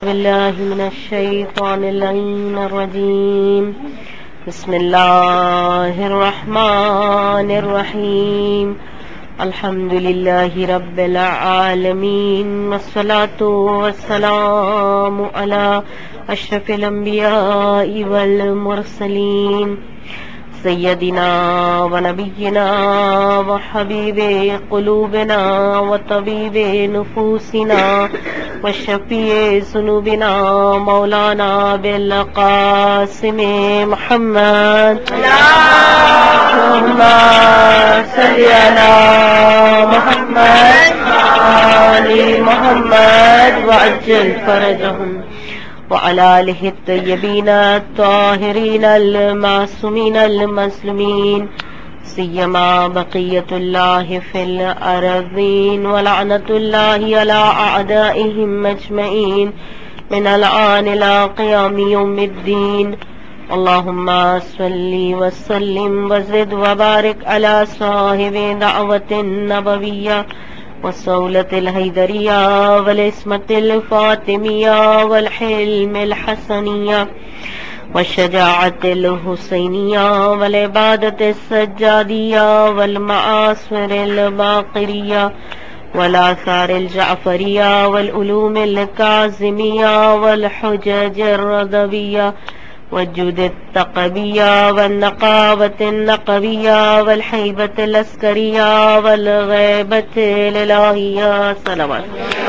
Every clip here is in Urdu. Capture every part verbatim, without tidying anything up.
بالله من الشيطان اللعين الرجيم. بسم الله الرحمن الرحيم. الحمد لله رب العالمين، والصلاة والسلام على أشرف الأنبياء والمرسلين، سيدنا ونبينا وحبيب قلوبنا وطبيب نفوسنا وشفيع ذنوبنا مولانا بالقاسم محمد. اللهم صل على محمد آل محمد وعجل فرجهم، وعلى آله الطيبين الطاهرين المعصومين المظلومين، سيما بقية الله في الأرضين، ولعنة الله على أعدائهم أجمعين من الآن إلى قيام يوم الدين. اللهم صل وسلم وزد وبارك على صاحب دعوة النبوية والصولة الحيدرية والعصمة الفاطمية والحلم الحسنية والشجاعة الحسينية والعبادة السجادية والمعاصر الباقرية والآثار الجعفرية والعلوم الكاظمية والحجج الرضوية والجود التقوية والنقاوة النقوية والحيبة العسكرية والغيبة الإلهية. صلوات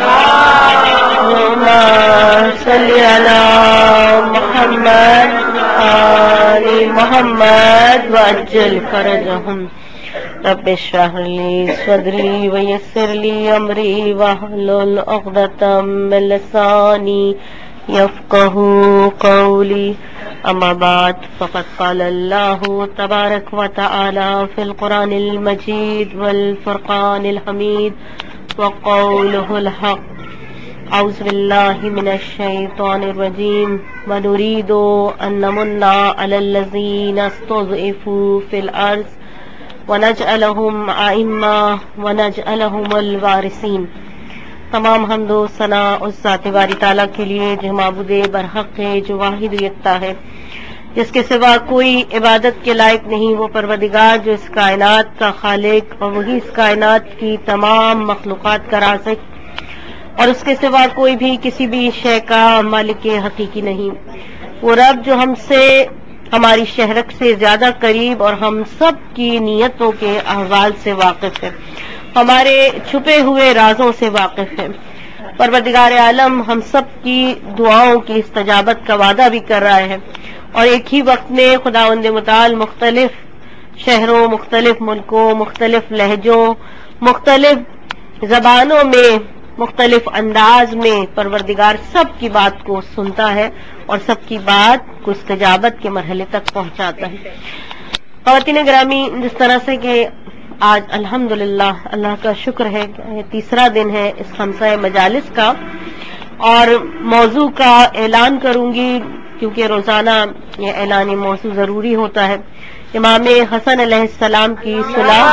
اللهم صل على محمد آل محمد وعجل فرجهم. رب اشرح لي صدري ويسر لي أمري واحلل عقدة من لساني يفقه قولي. أما بعد، فقد قال الله تبارك وتعالى في القرآن المجيد والفرقان الحميد وقوله الحق: أعوذ بالله من الشيطان الرجيم، ونريد أن نمن على الذين استضعفوا في الأرض ونجعلهم أئمة ونجعلهم الوارثين. تمام حمد و ثنا اس ذات باری تعالیٰ کے لیے جو معبود برحق ہے، جو واحد یکتا ہے، جس کے سوا کوئی عبادت کے لائق نہیں. وہ پروردگار جو اس کائنات کا خالق اور وہی اس کائنات کی تمام مخلوقات کا رازق، اور اس کے سوا کوئی بھی کسی بھی شے کا مالک حقیقی نہیں. وہ رب جو ہم سے، ہماری شہرت سے زیادہ قریب اور ہم سب کی نیتوں کے احوال سے واقف ہے، ہمارے چھپے ہوئے رازوں سے واقف ہے. پروردگار عالم ہم سب کی دعاؤں کی استجابت کا وعدہ بھی کر رہا ہے، اور ایک ہی وقت میں خداوند متعال مختلف شہروں، مختلف ملکوں، مختلف لہجوں، مختلف زبانوں میں، مختلف انداز میں پروردگار سب کی بات کو سنتا ہے اور سب کی بات کو استجابت کے مرحلے تک پہنچاتا ہے. خواتین گرامی، جس طرح سے کہ آج الحمدللہ اللہ کا شکر ہے کہ تیسرا دن ہے اس خمسہ مجالس کا، اور موضوع کا اعلان کروں گی کیونکہ روزانہ یہ اعلان موضوع ضروری ہوتا ہے. امام حسن علیہ السلام کی صلح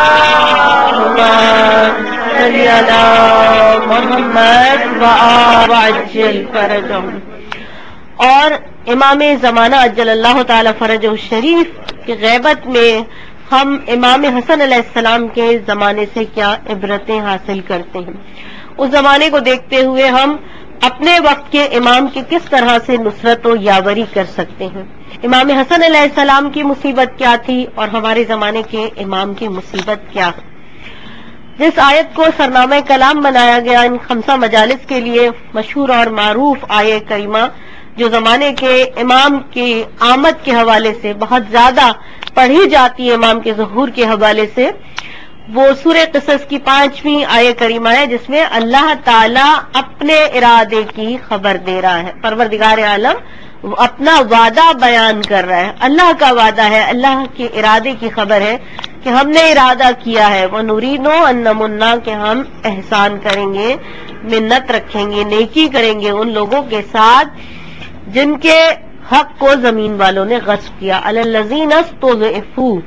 صلی علی محمد وعجل فرجهم، اور امام زمانہ عجل اللہ تعالی فرجہ الشریف کی غیبت میں ہم امام حسن علیہ السلام کے زمانے سے کیا عبرتیں حاصل کرتے ہیں. اس زمانے کو دیکھتے ہوئے ہم اپنے وقت کے امام کی کس طرح سے نصرت و یاوری کر سکتے ہیں. امام حسن علیہ السلام کی مصیبت کیا تھی اور ہمارے زمانے کے امام کی مصیبت کیا ہے. جس آیت کو سرنامہ کلام بنایا گیا ان خمسہ مجالس کے لیے، مشہور اور معروف آیت کریمہ جو زمانے کے امام کی آمد کے حوالے سے بہت زیادہ پڑھی جاتی ہے، امام کے ظہور کے حوالے سے، وہ سورہ قصص کی پانچویں آیت کریمہ ہے، جس میں اللہ تعالیٰ اپنے ارادے کی خبر دے رہا ہے. پروردگار عالم اپنا وعدہ بیان کر رہا ہے. اللہ کا وعدہ ہے، اللہ کے ارادے کی خبر ہے کہ ہم نے ارادہ کیا ہے، وہ نوریدو ان نمنا، کہ ہم احسان کریں گے، منت رکھیں گے، نیکی کریں گے ان لوگوں کے ساتھ جن کے حق کو زمین والوں نے غصب کیا. علی الذین استضعفوا،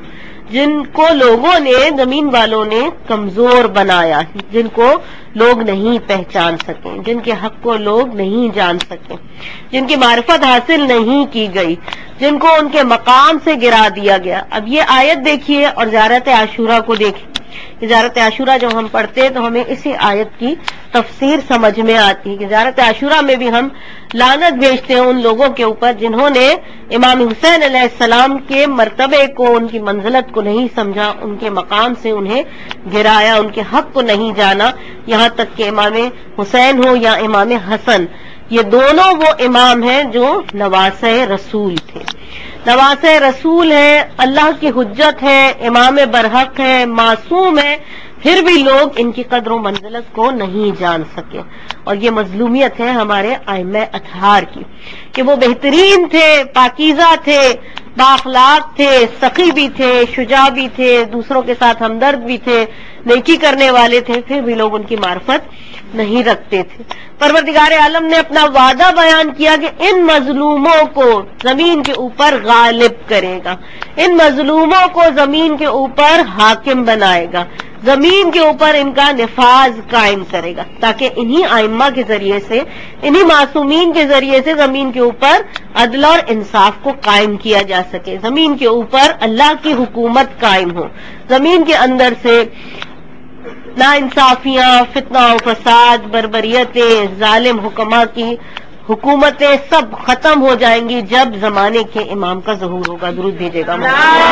جن کو لوگوں نے زمین والوں نے کمزور بنایا، جن کو لوگ نہیں پہچان سکیں، جن کے حق کو لوگ نہیں جان سکیں، جن کی معرفت حاصل نہیں کی گئی، جن کو ان کے مقام سے گرا دیا گیا۔ اب یہ آیت دیکھیے اور زیارت عاشورہ کو دیکھیں۔ زیارت عاشورہ جب ہم پڑھتے ہیں تو ہمیں اسی آیت کی تفسیر سمجھ میں آتی ہے کہ زیارت عاشورہ میں بھی ہم لعنت بھیجتے ہیں ان لوگوں کے اوپر جنہوں نے امام حسین علیہ السلام کے مرتبے کو، ان کی منزلت کو نہیں سمجھا، ان کے مقام سے انہیں گرایا، ان کے حق کو نہیں جانا، یہاں تک کہ امام حسین ہو یا امام حسن، یہ دونوں وہ امام ہیں جو نواسہ رسول تھے، نواسہ رسول ہے، اللہ کی حجت ہے، امام برحق ہے، معصوم ہے، پھر بھی لوگ ان کی قدر و منزلت کو نہیں جان سکے۔ اور یہ مظلومیت ہے ہمارے ائمہ اطہار کی کہ وہ بہترین تھے، پاکیزہ تھے، بااخلاق تھے، سخی بھی تھے، شجاع بھی تھے، دوسروں کے ساتھ ہمدرد بھی تھے، نیکی کرنے والے تھے، پھر بھی لوگ ان کی معرفت نہیں رکھتے تھے۔ پروردگار عالم نے اپنا وعدہ بیان کیا کہ ان مظلوموں کو زمین کے اوپر غالب کرے گا، ان مظلوموں کو زمین کے اوپر حاکم بنائے گا، زمین کے اوپر ان کا نفاذ قائم کرے گا، تاکہ انہی ائمہ کے ذریعے سے، انہی معصومین کے ذریعے سے زمین کے اوپر عدل اور انصاف کو قائم کیا جا سکے، زمین کے اوپر اللہ کی حکومت قائم ہو، زمین کے اندر سے ناانصافیاں، فتنہ و فساد، بربریتیں، ظالم حکماں کی حکومتیں سب ختم ہو جائیں گی جب زمانے کے امام کا ظہور ہوگا۔ درود بھیجے گا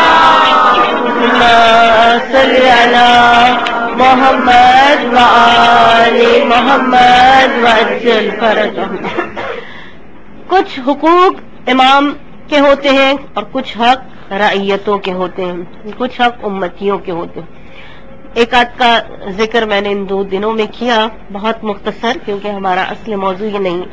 صلی علی محمد وآل محمد وعجل فرجہم۔ کچھ حقوق امام کے ہوتے ہیں اور کچھ حق رعیتوں کے ہوتے ہیں، کچھ حق امتیوں کے ہوتے ہیں۔ ایک آدھ کا ذکر میں نے ان دو دنوں میں کیا، بہت مختصر، کیونکہ ہمارا اصل موضوع یہ نہیں۔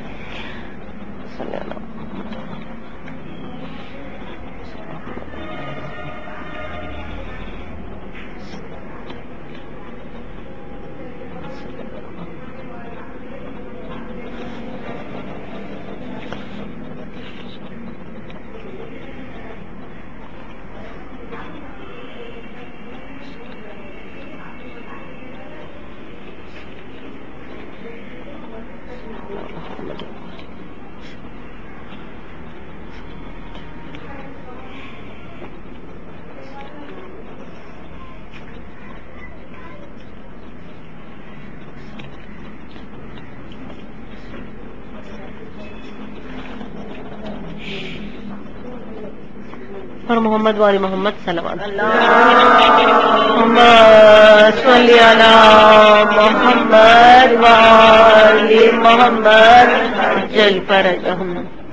اور محمد وآل محمد صلوات اللہم صلی علی محمد وآل محمد عجل فرجہم۔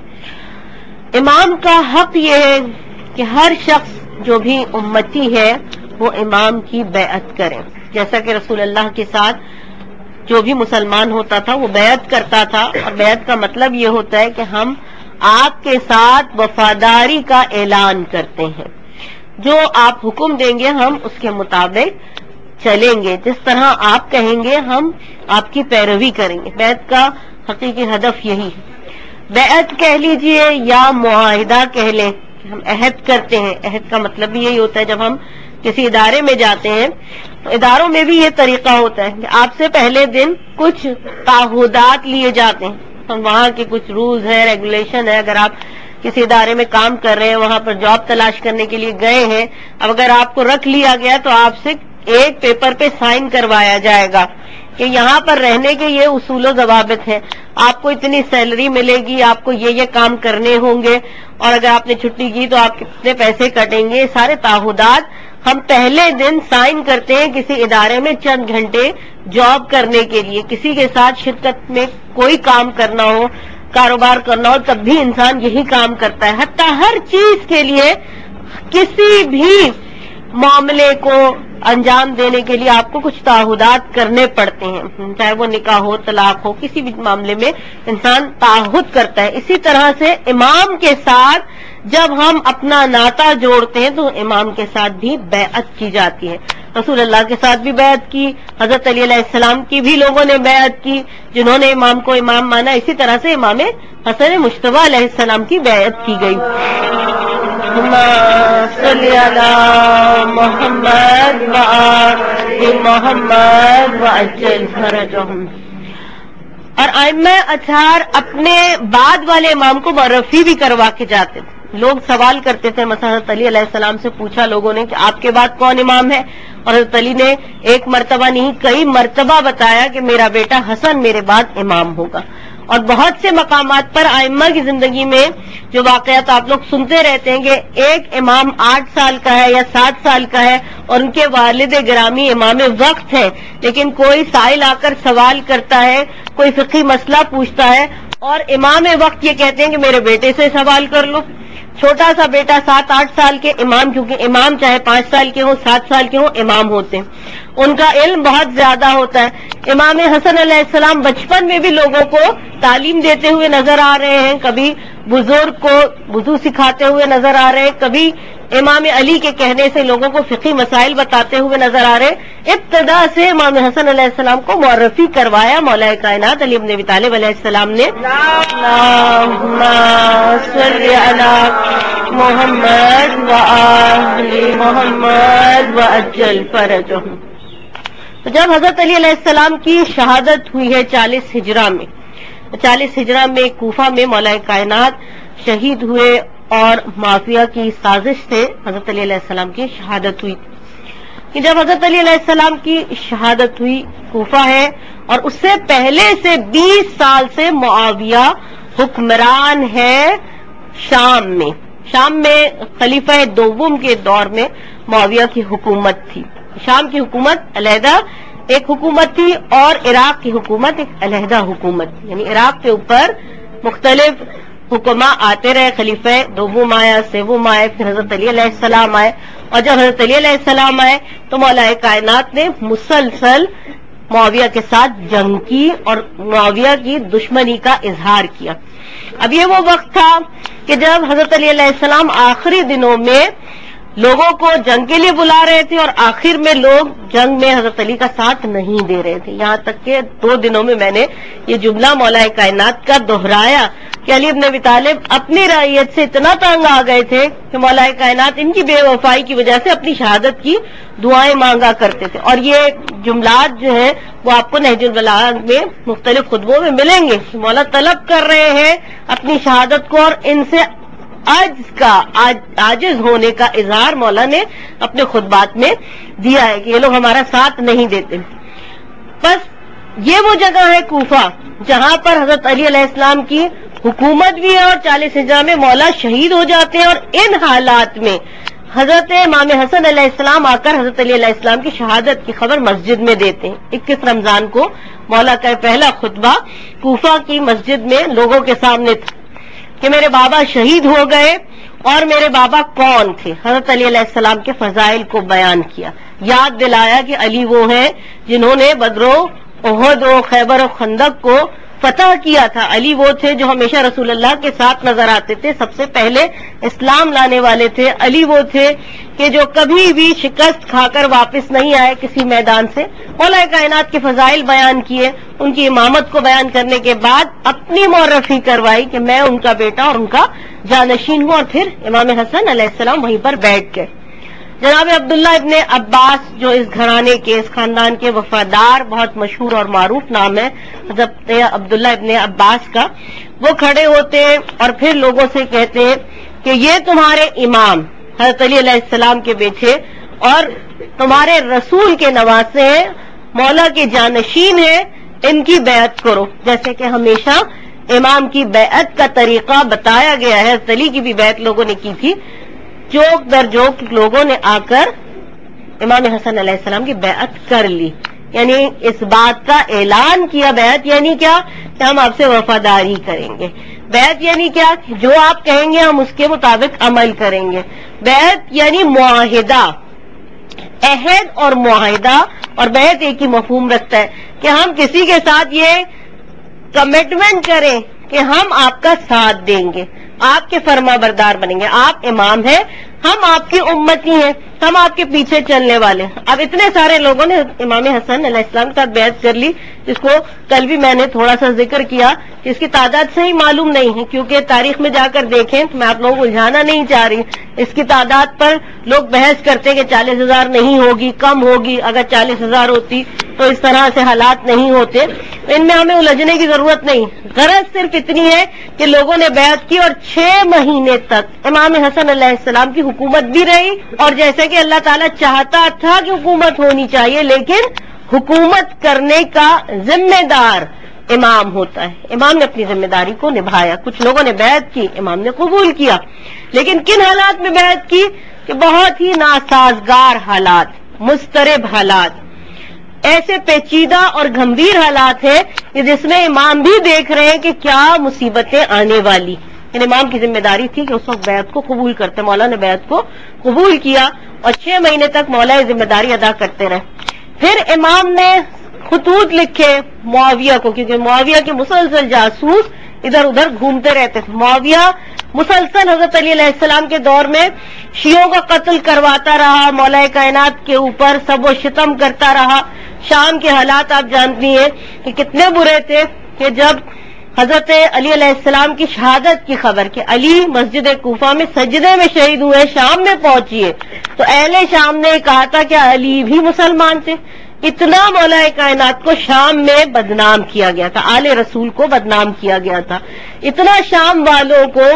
امام کا حق یہ ہے کہ ہر شخص جو بھی امتی ہے وہ امام کی بیعت کرے، جیسا کہ رسول اللہ کے ساتھ جو بھی مسلمان ہوتا تھا وہ بیعت کرتا تھا، اور بیعت کا مطلب یہ ہوتا ہے کہ ہم آپ کے ساتھ وفاداری کا اعلان کرتے ہیں، جو آپ حکم دیں گے ہم اس کے مطابق چلیں گے، جس طرح آپ کہیں گے ہم آپ کی پیروی کریں گے۔ بیعت کا حقیقی ہدف یہی ہے، بیعت کہہ لیجئے یا معاہدہ کہہ لیں کہ ہم عہد کرتے ہیں۔ عہد کا مطلب بھی یہی ہوتا ہے، جب ہم کسی ادارے میں جاتے ہیں تو اداروں میں بھی یہ طریقہ ہوتا ہے کہ آپ سے پہلے دن کچھ تعہدات لیے جاتے ہیں، وہاں کے کچھ رولز ہے، ریگولیشن ہے۔ اگر آپ کسی ادارے میں کام کر رہے ہیں، وہاں پر جاب تلاش کرنے کے لیے گئے ہیں، اب اگر آپ کو رکھ لیا گیا تو آپ سے ایک پیپر پہ سائن کروایا جائے گا کہ یہاں پر رہنے کے یہ اصول و ضوابط ہیں، آپ کو اتنی سیلری ملے گی، آپ کو یہ یہ کام کرنے ہوں گے، اور اگر آپ نے چھٹی کی تو آپ کتنے پیسے کٹیں گے۔ سارے تعہدات ہم پہلے دن سائن کرتے ہیں کسی ادارے میں چند گھنٹے جاب کرنے کے لیے۔ کسی کے ساتھ شرکت میں کوئی کام کرنا ہو، کاروبار کرنا ہو، تب بھی انسان یہی کام کرتا ہے۔ حتیٰ ہر چیز کے لیے، کسی بھی معاملے کو انجام دینے کے لیے آپ کو کچھ تعہدات کرنے پڑتے ہیں، چاہے وہ نکاح ہو، طلاق ہو، کسی بھی معاملے میں انسان تعہد کرتا ہے۔ اسی طرح سے امام کے ساتھ جب ہم اپنا ناطہ جوڑتے ہیں تو امام کے ساتھ بھی بیعت کی جاتی ہے۔ رسول اللہ کے ساتھ بھی بیعت کی، حضرت علی علیہ السلام کی بھی لوگوں نے بیعت کی جنہوں نے امام کو امام مانا۔ اسی طرح سے امام حسن مجتبیٰ علیہ السلام کی بیعت کی گئی۔ صل علی محمد وآل محمد وعجل فرجهم۔ اور ائمہ اطہار اپنے بعد والے امام کو معرفی بھی کروا کے جاتے تھے۔ لوگ سوال کرتے تھے، مثلا حضرت علی علیہ السلام سے پوچھا لوگوں نے کہ آپ کے بعد کون امام ہے، اور حضرت علی نے ایک مرتبہ نہیں کئی مرتبہ بتایا کہ میرا بیٹا حسن میرے بعد امام ہوگا۔ اور بہت سے مقامات پر ائمہ کی زندگی میں جو واقعات آپ لوگ سنتے رہتے ہیں کہ ایک امام آٹھ سال کا ہے یا سات سال کا ہے اور ان کے والد گرامی امام وقت ہیں، لیکن کوئی سائل آ کر سوال کرتا ہے، کوئی فقہی مسئلہ پوچھتا ہے اور امام وقت یہ کہتے ہیں کہ میرے بیٹے سے سوال کر لو۔ چھوٹا سا بیٹا سات آٹھ سال کے امام، کیونکہ امام چاہے پانچ سال کے ہوں سات سال کے ہوں امام ہوتے ہیں، ان کا علم بہت زیادہ ہوتا ہے۔ امام حسن علیہ السلام بچپن میں بھی لوگوں کو تعلیم دیتے ہوئے نظر آ رہے ہیں، کبھی بزرگ کو وضو سکھاتے ہوئے نظر آ رہے ہیں، کبھی امام علی کے کہنے سے لوگوں کو فقہی مسائل بتاتے ہوئے نظر آ رہے ہیں۔ ابتدا سے امام حسن علیہ السلام کو معرفی کروایا مولا کائنات علی بن ابی طالب علیہ السلام نے۔ اللہم صل علی محمد وآل محمد وعجل فرجهم۔ تو جب حضرت علی علیہ السلام کی شہادت ہوئی ہے چالیس ہجرہ میں، چالیس ہجرہ میں کوفہ میں مولا کائنات شہید ہوئے اور مافیا کی سازش سے حضرت علی علیہ السلام کی شہادت ہوئی کہ جب حضرت علی علیہ السلام کی شہادت ہوئی کوفہ ہے، اور اس سے پہلے سے بیس سال سے معاویہ حکمران ہے شام میں۔ شام میں خلیفہ دوم کے دور میں معاویہ کی حکومت تھی۔ شام کی حکومت علیحدہ ایک حکومت تھی اور عراق کی حکومت ایک علیحدہ حکومت، یعنی عراق کے اوپر مختلف حکما آتے رہے، خلیفہ دوم آیا، سوم آئے، پھر حضرت علی علیہ السلام آئے، اور جب حضرت علی علیہ السلام آئے تو مولا کائنات نے مسلسل معاویہ کے ساتھ جنگ کی اور معاویہ کی دشمنی کا اظہار کیا۔ اب یہ وہ وقت تھا کہ جب حضرت علی علیہ السلام آخری دنوں میں لوگوں کو جنگ کے لیے بلا رہے تھے اور آخر میں لوگ جنگ میں حضرت علی کا ساتھ نہیں دے رہے تھے، یہاں تک کہ دو دنوں میں میں نے یہ جملہ مولا کائنات کا دہرایا کہ علی بن ابی طالب اپنی رعیت سے اتنا تنگ آ گئے تھے کہ مولا کائنات ان کی بے وفائی کی وجہ سے اپنی شہادت کی دعائیں مانگا کرتے تھے۔ اور یہ جملات جو ہیں وہ آپ کو نہج البلاغہ میں مختلف خطبوں میں ملیں گے کہ مولا طلب کر رہے ہیں اپنی شہادت کو، اور ان سے عجز کا عاجز ہونے کا اظہار مولا نے اپنے خطبات میں دیا ہے کہ یہ لوگ ہمارا ساتھ نہیں دیتے۔ بس یہ وہ جگہ ہے کوفہ جہاں پر حضرت علی علیہ السلام کی حکومت بھی ہے اور چالیس ہجرہ میں مولا شہید ہو جاتے ہیں، اور ان حالات میں حضرت امام حسن علیہ السلام آ کر حضرت علی علیہ السلام کی شہادت کی خبر مسجد میں دیتے ہیں۔ اکیس رمضان کو مولا کا پہلا خطبہ کوفہ کی مسجد میں لوگوں کے سامنے تھا کہ میرے بابا شہید ہو گئے، اور میرے بابا کون تھے، حضرت علی علیہ السلام کے فضائل کو بیان کیا، یاد دلایا کہ علی وہ ہیں جنہوں نے بدر و احد و خیبر و خندق کو فتح کیا تھا، علی وہ تھے جو ہمیشہ رسول اللہ کے ساتھ نظر آتے تھے، سب سے پہلے اسلام لانے والے تھے، علی وہ تھے کہ جو کبھی بھی شکست کھا کر واپس نہیں آئے کسی میدان سے۔ مولا کائنات کے فضائل بیان کیے، ان کی امامت کو بیان کرنے کے بعد اپنی معرفی کروائی کہ میں ان کا بیٹا اور ان کا جانشین ہوں، اور پھر امام حسن علیہ السلام وہیں پر بیٹھ گئے۔ جناب عبداللہ ابن عباس جو اس گھرانے کے اس خاندان کے وفادار بہت مشہور اور معروف نام ہے حضرت عبداللہ ابن عباس کا، وہ کھڑے ہوتے ہیں اور پھر لوگوں سے کہتے ہیں کہ یہ تمہارے امام حضرت علی علیہ السلام کے بیٹے اور تمہارے رسول کے نواسے ہیں، مولا کے جانشین ہیں، ان کی بیعت کرو۔ جیسے کہ ہمیشہ امام کی بیعت کا طریقہ بتایا گیا ہے، حضرت علی کی بھی بیعت لوگوں نے کی تھی، جوک در جوک لوگوں نے آ کر امام حسن علیہ السلام کی بیعت کر لی، یعنی اس بات کا اعلان کیا۔ بیعت یعنی کیا کہ ہم آپ سے وفاداری کریں گے، بیعت یعنی کیا جو آپ کہیں گے ہم اس کے مطابق عمل کریں گے، بیعت یعنی معاہدہ، عہد اور معاہدہ اور بیعت ایک ہی مفہوم رکھتا ہے کہ ہم کسی کے ساتھ یہ کمٹمنٹ کریں کہ ہم آپ کا ساتھ دیں گے، آپ کے فرما بردار بنیں گے. آپ امام ہیں, ہم آپ کی امتی ہیں, ہم آپ کے پیچھے چلنے والے ہیں. اب اتنے سارے لوگوں نے امام حسن علیہ السلام کے ساتھ بیعت کر لی, جس کو کل بھی میں نے تھوڑا سا ذکر کیا کہ اس کی تعداد صحیح معلوم نہیں ہے, کیونکہ تاریخ میں جا کر دیکھیں تو میں آپ لوگوں کو الجھانا نہیں چاہ رہی. اس کی تعداد پر لوگ بحث کرتے کہ چالیس ہزار نہیں ہوگی, کم ہوگی. اگر چالیس ہزار ہوتی تو اس طرح سے حالات نہیں ہوتے. ان میں ہمیں الجھنے کی ضرورت نہیں. غرض صرف اتنی ہے کہ لوگوں نے بیعت کی اور چھ مہینے تک امام حسن علیہ السلام کی حکومت بھی رہی, اور جیسے کہ اللہ تعالیٰ چاہتا تھا کہ حکومت ہونی چاہیے, لیکن حکومت کرنے کا ذمہ دار امام ہوتا ہے. امام نے اپنی ذمہ داری کو نبھایا. کچھ لوگوں نے بیعت کی, امام نے قبول کیا, لیکن کن حالات میں بیعت کی کہ بہت ہی ناسازگار حالات, مضطرب حالات, ایسے پیچیدہ اور گھمبیر حالات ہیں کہ جس میں امام بھی دیکھ رہے ہیں کہ کیا مصیبتیں آنے والی. امام کی ذمہ داری تھی کہ اس وقت بیعت کو قبول کرتے. مولا نے بیعت کو قبول کیا اور چھ مہینے تک مولا ذمہ داری ادا کرتے رہے. پھر امام نے خطوط لکھے معاویہ کو, کیونکہ معاویہ کے مسلسل جاسوس ادھر ادھر گھومتے رہتے تھے. معاویہ مسلسل حضرت علی علیہ السلام کے دور میں شیعوں کا قتل کرواتا رہا, مولا کائنات کے اوپر سب و شتم کرتا رہا. شام کے حالات آپ جانتی ہیں کہ کتنے برے تھے کہ جب حضرت علی علیہ السلام کی شہادت کی خبر کہ علی مسجد کوفہ میں سجدے میں شہید ہوئے, شام میں پہنچیے, تو اہل شام نے کہا تھا کہ علی بھی مسلمان تھے. اتنا مولا کائنات کو شام میں بدنام کیا گیا تھا, آل رسول کو بدنام کیا گیا تھا. اتنا شام والوں کو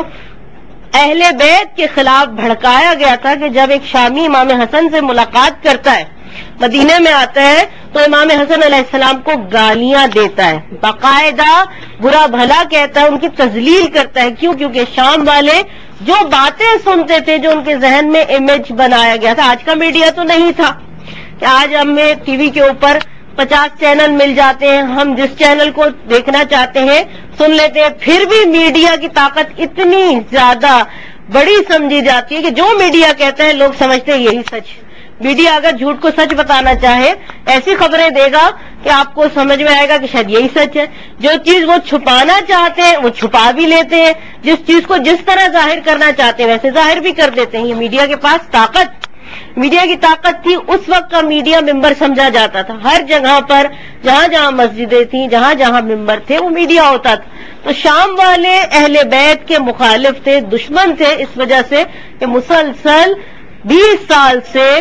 اہل بیت کے خلاف بھڑکایا گیا تھا کہ جب ایک شامی امام حسن سے ملاقات کرتا ہے, مدینے میں آتا ہے, تو امام حسن علیہ السلام کو گالیاں دیتا ہے, باقاعدہ برا بھلا کہتا ہے, ان کی تذلیل کرتا ہے. کیوں؟ کیونکہ شام والے جو باتیں سنتے تھے, جو ان کے ذہن میں امیج بنایا گیا تھا. آج کا میڈیا تو نہیں تھا کہ آج ہمیں ٹی وی کے اوپر پچاس چینل مل جاتے ہیں, ہم جس چینل کو دیکھنا چاہتے ہیں سن لیتے ہیں. پھر بھی میڈیا کی طاقت اتنی زیادہ بڑی سمجھی جاتی ہے کہ جو میڈیا کہتا ہے لوگ سمجھتے ہیں یہی سچ. میڈیا اگر جھوٹ کو سچ بتانا چاہے, ایسی خبریں دے گا کہ آپ کو سمجھ میں آئے گا کہ شاید یہی سچ ہے. جو چیز وہ چھپانا چاہتے ہیں وہ چھپا بھی لیتے ہیں, جس چیز کو جس طرح ظاہر کرنا چاہتے ہیں ویسے ظاہر بھی کر دیتے ہیں. یہ میڈیا کے پاس طاقت, میڈیا کی طاقت تھی. اس وقت کا میڈیا ممبر سمجھا جاتا تھا. ہر جگہ پر جہاں جہاں مسجدیں تھیں, جہاں جہاں ممبر تھے, وہ میڈیا ہوتا تھا. تو شام والے اہل بیت کے مخالف تھے, دشمن تھے, اس وجہ سے کہ مسلسل بیس سال سے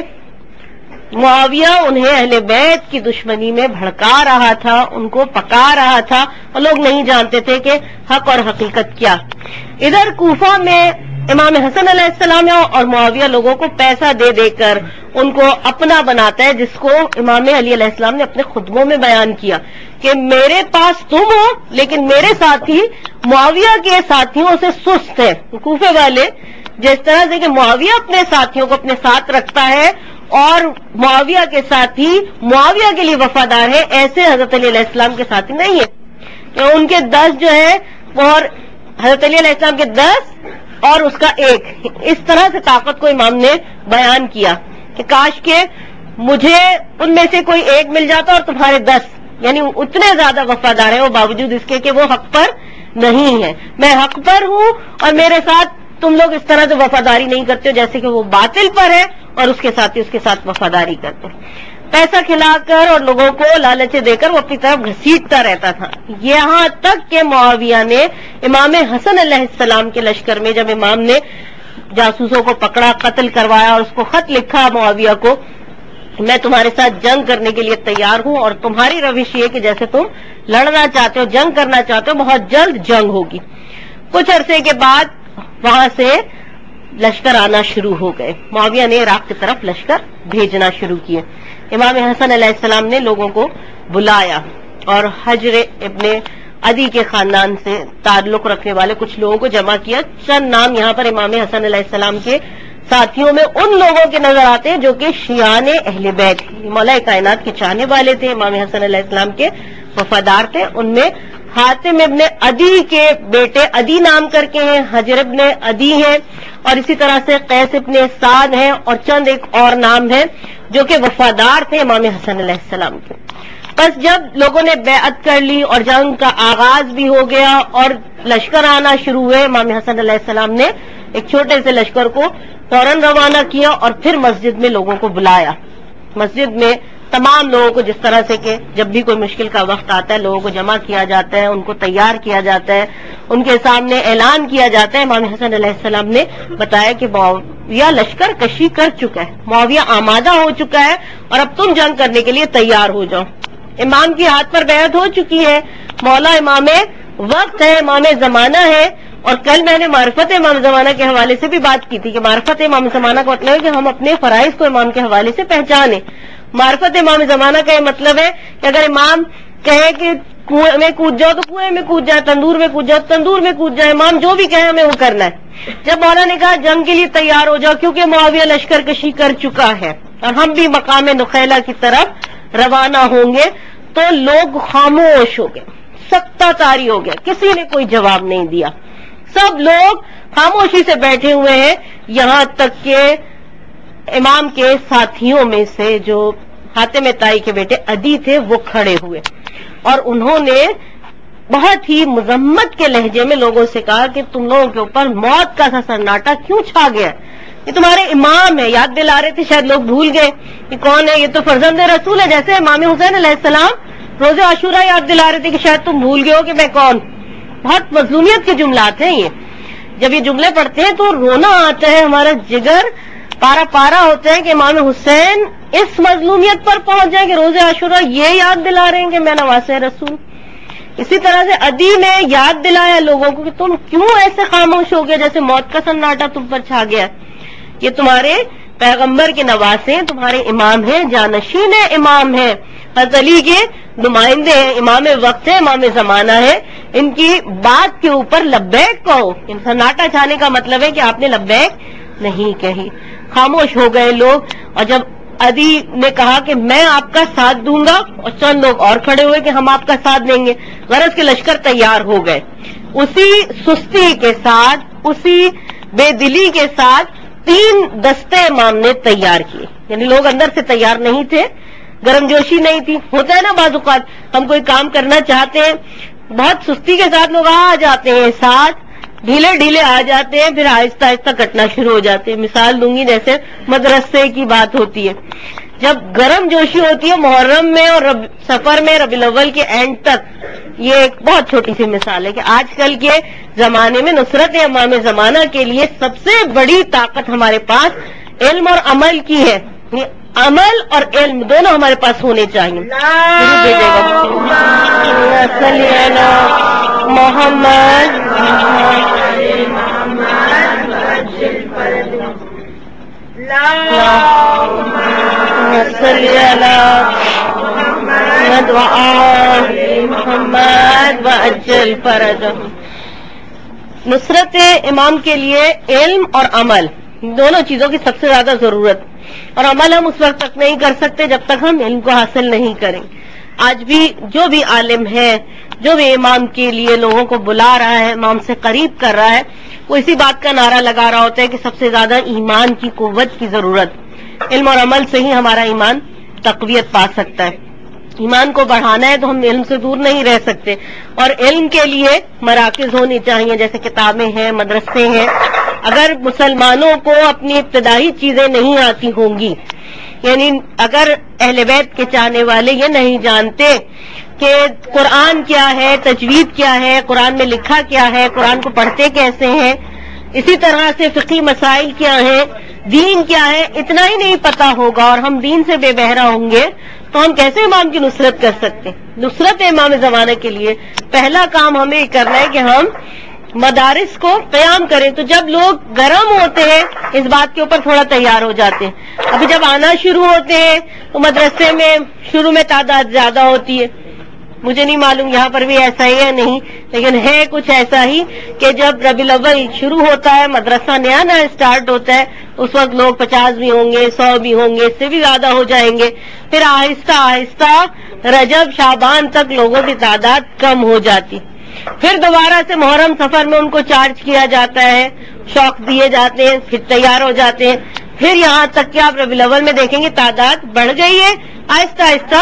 معاویہ انہیں اہل بیت کی دشمنی میں بھڑکا رہا تھا, ان کو پکا رہا تھا, اور لوگ نہیں جانتے تھے کہ حق اور حقیقت کیا. ادھر کوفہ میں امام حسن علیہ السلام اور معاویہ لوگوں کو پیسہ دے دے کر ان کو اپنا بناتا ہے, جس کو امام علی علیہ السلام نے اپنے خطبوں میں بیان کیا کہ میرے پاس تم ہو, لیکن میرے ساتھی معاویہ کے ساتھیوں سے سست ہے. کوفے والے جس طرح سے کہ معاویہ اپنے ساتھیوں کو اپنے ساتھ رکھتا ہے اور معاویہ کے ساتھی معاویہ کے لیے وفادار ہے, ایسے حضرت علی علیہ السلام کے ساتھی نہیں ہے. کہ ان کے دس جو ہے اور حضرت علی علیہ السلام کے دس اور اس کا ایک, اس طرح سے طاقت کو امام نے بیان کیا کہ کاش کے مجھے ان میں سے کوئی ایک مل جاتا اور تمہارے دس, یعنی اتنے زیادہ وفادار ہیں وہ, باوجود اس کے کہ وہ حق پر نہیں ہے. میں حق پر ہوں اور میرے ساتھ تم لوگ اس طرح سے وفاداری نہیں کرتے ہو جیسے کہ وہ باطل پر ہے اور اس کے ساتھ اس کے ساتھ وفاداری کرتے. پیسہ کھلا کر اور لوگوں کو لالچ دے کر وہ اپنی طرف گھسیٹتا رہتا تھا. یہاں تک کہ معاویہ نے امام حسن علیہ السلام کے لشکر میں جب امام نے جاسوسوں کو پکڑا, قتل کروایا اور اس کو خط لکھا معاویہ کو, میں تمہارے ساتھ جنگ کرنے کے لیے تیار ہوں اور تمہاری روش یہ کہ جیسے تم لڑنا چاہتے ہو, جنگ کرنا چاہتے ہو, بہت جلد جنگ ہوگی. کچھ عرصے کے بعد وہاں سے لشکر آنا شروع ہو گئے. معاویہ نے عراق کی طرف لشکر بھیجنا شروع کیے. امام حسن علیہ السلام نے لوگوں کو بلایا اور حجر ابن عدی کے خاندان سے تعلق رکھنے والے کچھ لوگوں کو جمع کیا. چند نام یہاں پر امام حسن علیہ السلام کے ساتھیوں میں ان لوگوں کے نظر آتے ہیں جو کہ شیعان اہل بیت, مولا کائنات کے چاہنے والے تھے, امام حسن علیہ السلام کے وفادار تھے. ان میں حاتم ابن عدی کے بیٹے عدی نام کر کے ہیں, حجر ابن عدی ہیں, اور اسی طرح سے قیس ابن سعد ہیں, اور چند ایک اور نام ہیں جو کہ وفادار تھے امام حسن علیہ السلام کے. بس جب لوگوں نے بیعت کر لی اور جنگ کا آغاز بھی ہو گیا اور لشکر آنا شروع ہوئے، امام حسن علیہ السلام نے ایک چھوٹے سے لشکر کو فوراً روانہ کیا اور پھر مسجد میں لوگوں کو بلایا. مسجد میں تمام لوگوں کو، جس طرح سے کہ جب بھی کوئی مشکل کا وقت آتا ہے لوگوں کو جمع کیا جاتا ہے، ان کو تیار کیا جاتا ہے، ان کے سامنے اعلان کیا جاتا ہے. امام حسن علیہ السلام نے بتایا کہ معاویہ لشکر کشی کر چکا ہے، معاویہ آمادہ ہو چکا ہے اور اب تم جنگ کرنے کے لیے تیار ہو جاؤ. امام کی ہاتھ پر بیعت ہو چکی ہے، مولا امام وقت ہے، امام زمانہ ہے. اور کل میں نے معرفت امام زمانہ کے حوالے سے بھی بات کی تھی کہ معرفت امام زمانہ کا مطلب ہے کہ ہم اپنے فرائض کو امام کے حوالے سے پہچانیں. معرفت امام زمانہ کا یہ مطلب ہے کہ اگر امام کہے کہ کنویں میں کود جاؤ تو کنویں میں کود جائے، تندور میں کود جاؤ تندور میں کود جائے، امام جو بھی کہے ہمیں وہ کرنا ہے. جب مولا نے کہا جنگ کے لیے تیار ہو جاؤ کیونکہ معاویہ لشکر کشی کر چکا ہے اور ہم بھی مقام نخیلہ کی طرف روانہ ہوں گے، تو لوگ خاموش ہو گئے، سکتہ طاری ہو گیا، کسی نے کوئی جواب نہیں دیا. سب لوگ خاموشی سے بیٹھے ہوئے ہیں، یہاں تک کہ امام کے ساتھیوں میں سے جو حاتم طائی کے بیٹے عدی تھے وہ کھڑے ہوئے اور انہوں نے بہت ہی مذمت کے لہجے میں لوگوں سے کہا کہ تم لوگوں کے اوپر موت کا سا سناٹا کیوں چھا گیا؟ یہ تمہارے امام ہے. یاد دلا رہے تھے، شاید لوگ بھول گئے کہ کون ہے، یہ تو فرزند رسول ہے. جیسے امام حسین علیہ السلام روز عاشورہ یاد دلا رہے تھے کہ شاید تم بھول گئے ہو کہ میں کون. بہت مظلومیت کے جملات ہیں یہ. جب یہ جملے پڑھتے ہیں تو رونا آتا ہے، ہمارا جگر پارا پارا ہوتا ہے کہ امام حسین اس مظلومیت پر پہنچ جائیں کہ روز عاشورہ یہ یاد دلا رہے ہیں کہ میں نواسہ رسول. اسی طرح سے عدی نے یاد دلایا لوگوں کو کہ تم کیوں ایسے خاموش ہو گئے جیسے موت کا سناٹا تم پر چھا گیا. یہ تمہارے پیغمبر کے نواسے ہیں، تمہارے امام ہیں، جانشین امام ہیں، حضرت علی کے نمائندے ہیں، امام وقت ہے، امام زمانہ ہے. ان کی بات کے اوپر لبیک کہو. ان سناٹا چھانے کا مطلب ہے کہ آپ نے لبیک نہیں کہی. خاموش ہو گئے لوگ. اور جب عدی نے کہا کہ میں آپ کا ساتھ دوں گا اور چند لوگ اور کھڑے ہوئے کہ ہم آپ کا ساتھ دیں گے، غرض کے لشکر تیار ہو گئے. اسی سستی کے ساتھ، اسی بے دلی کے ساتھ تین دستے امام نے تیار کیے. یعنی لوگ اندر سے تیار نہیں تھے، گرم جوشی نہیں تھی. ہوتا ہے نا بعض اوقات ہم کوئی کام کرنا چاہتے ہیں، بہت سستی کے ساتھ لوگ آ جاتے ہیں، ساتھ ڈھیلے ڈھیلے آ جاتے ہیں، پھر آہستہ آہستہ کٹنا شروع ہو جاتے ہیں. مثال دوں گی، جیسے مدرسے کی بات ہوتی ہے، جب گرم جوشی ہوتی ہے محرم میں اور رب سفر میں ربیع الاول کے اینڈ تک. یہ ایک بہت چھوٹی سی مثال ہے کہ آج کل کے زمانے میں نصرت امام زمانہ کے لیے سب سے بڑی طاقت ہمارے پاس علم اور عمل کی ہے. عمل اور علم دونوں ہمارے پاس ہونے چاہیے. محمد محمد وعجل فرجهم. نصرت امام کے لیے علم اور عمل دونوں چیزوں کی سب سے زیادہ ضرورت، اور عمل ہم اس وقت تک نہیں کر سکتے جب تک ہم علم کو حاصل نہیں کریں. آج بھی جو بھی عالم ہے، جو بھی امام کے لیے لوگوں کو بلا رہا ہے، امام سے قریب کر رہا ہے، وہ اسی بات کا نعرہ لگا رہا ہوتا ہے کہ سب سے زیادہ ایمان کی قوت کی ضرورت. علم اور عمل سے ہی ہمارا ایمان تقویت پا سکتا ہے. ایمان کو بڑھانا ہے تو ہم علم سے دور نہیں رہ سکتے، اور علم کے لیے مراکز ہونی چاہیے، جیسے کتابیں ہیں، مدرسے ہیں. اگر مسلمانوں کو اپنی ابتدائی چیزیں نہیں آتی ہوں گی، یعنی اگر اہل بیت کے چاہنے والے یہ نہیں جانتے کہ قرآن کیا ہے، تجوید کیا ہے، قرآن میں لکھا کیا ہے، قرآن کو پڑھتے کیسے ہیں، اسی طرح سے فقہی مسائل کیا ہیں، دین کیا ہے، اتنا ہی نہیں پتا ہوگا اور ہم دین سے بے بہرا ہوں گے تو ہم کیسے امام کی نصرت کر سکتے. نصرت امام زمانے کے لیے پہلا کام ہمیں کرنا ہے کہ ہم مدارس کو قیام کریں. تو جب لوگ گرم ہوتے ہیں اس بات کے اوپر تھوڑا تیار ہو جاتے ہیں. ابھی جب آنا شروع ہوتے ہیں تو مدرسے میں شروع میں تعداد زیادہ ہوتی ہے. مجھے نہیں معلوم یہاں پر بھی ایسا ہی ہے نہیں، لیکن ہے کچھ ایسا ہی کہ جب ربیع الاول شروع ہوتا ہے، مدرسہ نیا نیا اسٹارٹ ہوتا ہے، اس وقت لوگ پچاس بھی ہوں گے، سو بھی ہوں گے، اس سے بھی زیادہ ہو جائیں گے. پھر آہستہ آہستہ رجب شعبان تک لوگوں کی تعداد کم ہو جاتی. پھر دوبارہ سے محرم سفر میں ان کو چارج کیا جاتا ہے، شوق دیے جاتے ہیں، پھر تیار ہو جاتے ہیں. پھر یہاں تک کہ آپ ربیع الاول میں دیکھیں گے تعداد بڑھ گئی ہے، آہستہ آہستہ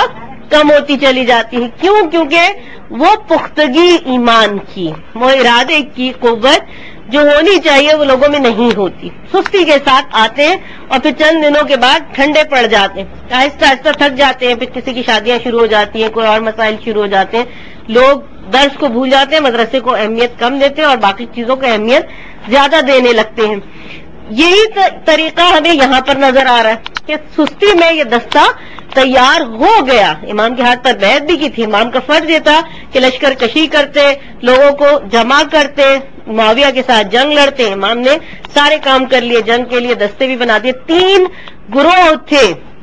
کم ہوتی چلی جاتی ہے. کیوں؟ کیونکہ وہ پختگی ایمان کی، وہ ارادے کی قوت جو ہونی چاہیے وہ لوگوں میں نہیں ہوتی. سستی کے ساتھ آتے ہیں اور پھر چند دنوں کے بعد ٹھنڈے پڑ جاتے ہیں، آہستہ آہستہ تھک جاتے ہیں. پھر کسی کی شادیاں شروع ہو جاتی ہیں، کوئی اور مسائل شروع ہو جاتے ہیں، لوگ درس کو بھول جاتے ہیں، مدرسے کو اہمیت کم دیتے ہیں اور باقی چیزوں کو اہمیت زیادہ دینے لگتے ہیں. یہی طریقہ ہمیں یہاں پر نظر آ رہا ہے کہ سستی میں یہ دستہ تیار ہو گیا. امام کے ہاتھ پر بیعت بھی کی تھی. امام کا فرض یہ تھا کہ لشکر کشی کرتے، لوگوں کو جمع کرتے، معاویہ کے ساتھ جنگ لڑتے. امام نے سارے کام کر لیے، جنگ کے لیے دستے بھی بنا دیے. تین گروہ تھے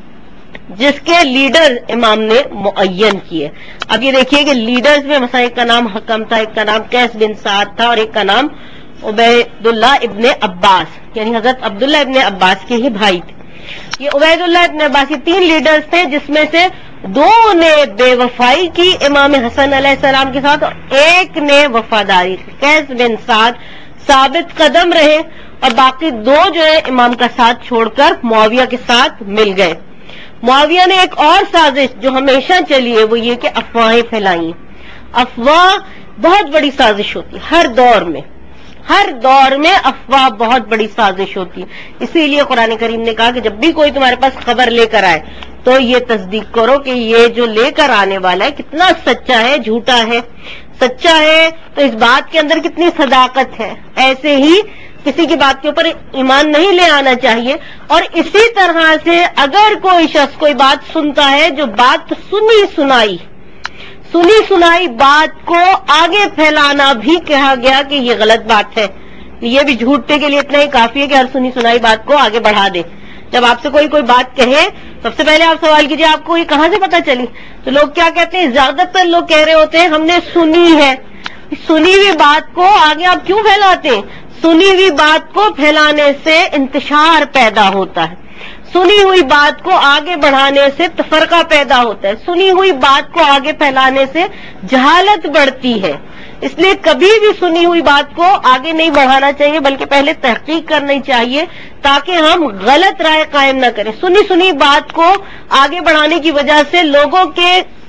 جس کے لیڈر امام نے معین کیے. اب یہ دیکھیے کہ لیڈرز میں مثلا ایک کا نام حکم تھا، ایک کا نام قیس بن سعد تھا اور ایک کا نام عبید اللہ ابن عباس، یعنی حضرت عبداللہ ابن عباس کے ہی بھائی تھے. یہ عبید اللہ ابن عباس یہ تین لیڈرز تھے جس میں سے دو نے بے وفائی کی امام حسن علیہ السلام کے ساتھ اور ایک نے وفاداری کی. قیس بن سعد ثابت قدم رہے اور باقی دو جو ہے امام کا ساتھ چھوڑ کر معاویہ کے ساتھ مل گئے. معاویہ نے ایک اور سازش جو ہمیشہ چلی ہے وہ یہ کہ افواہیں پھیلائیں. افواہ بہت بڑی سازش ہوتی ہے، ہر دور میں ہر دور میں افواہ بہت بڑی سازش ہوتی ہے. اسی لیے قرآن کریم نے کہا کہ جب بھی کوئی تمہارے پاس خبر لے کر آئے تو یہ تصدیق کرو کہ یہ جو لے کر آنے والا ہے کتنا سچا ہے، جھوٹا ہے. سچا ہے تو اس بات کے اندر کتنی صداقت ہے. ایسے ہی کسی کی بات کے اوپر ایمان نہیں لے آنا چاہیے. اور اسی طرح سے اگر کوئی شخص کوئی بات سنتا ہے جو بات سنی سنائی سنی سنائی بات کو آگے پھیلانا بھی کہا گیا کہ یہ غلط بات ہے. یہ بھی جھوٹے کے لیے اتنا ہی کافی ہے کہ ہر سنی سنائی بات کو آگے بڑھا دے. جب آپ سے کوئی کوئی بات کہے سب سے پہلے آپ سوال کیجئے آپ کو یہ کہاں سے پتہ چلی. تو لوگ کیا کہتے ہیں، زیادہ تر لوگ کہہ رہے ہوتے ہیں ہم نے سنی ہے. سنی ہوئی بات کو آگے آپ کیوں پھیلاتے ہیں؟ سنی ہوئی بات کو پھیلانے سے انتشار پیدا ہوتا ہے، سنی ہوئی بات کو آگے بڑھانے سے تفرقہ پیدا ہوتا ہے، سنی ہوئی بات کو آگے پھیلانے سے جہالت بڑھتی ہے. اس لیے کبھی بھی سنی ہوئی بات کو آگے نہیں بڑھانا چاہیے بلکہ پہلے تحقیق کرنی چاہیے تاکہ ہم غلط رائے قائم نہ کریں. سنی سنی بات کو آگے بڑھانے کی وجہ سے لوگوں کے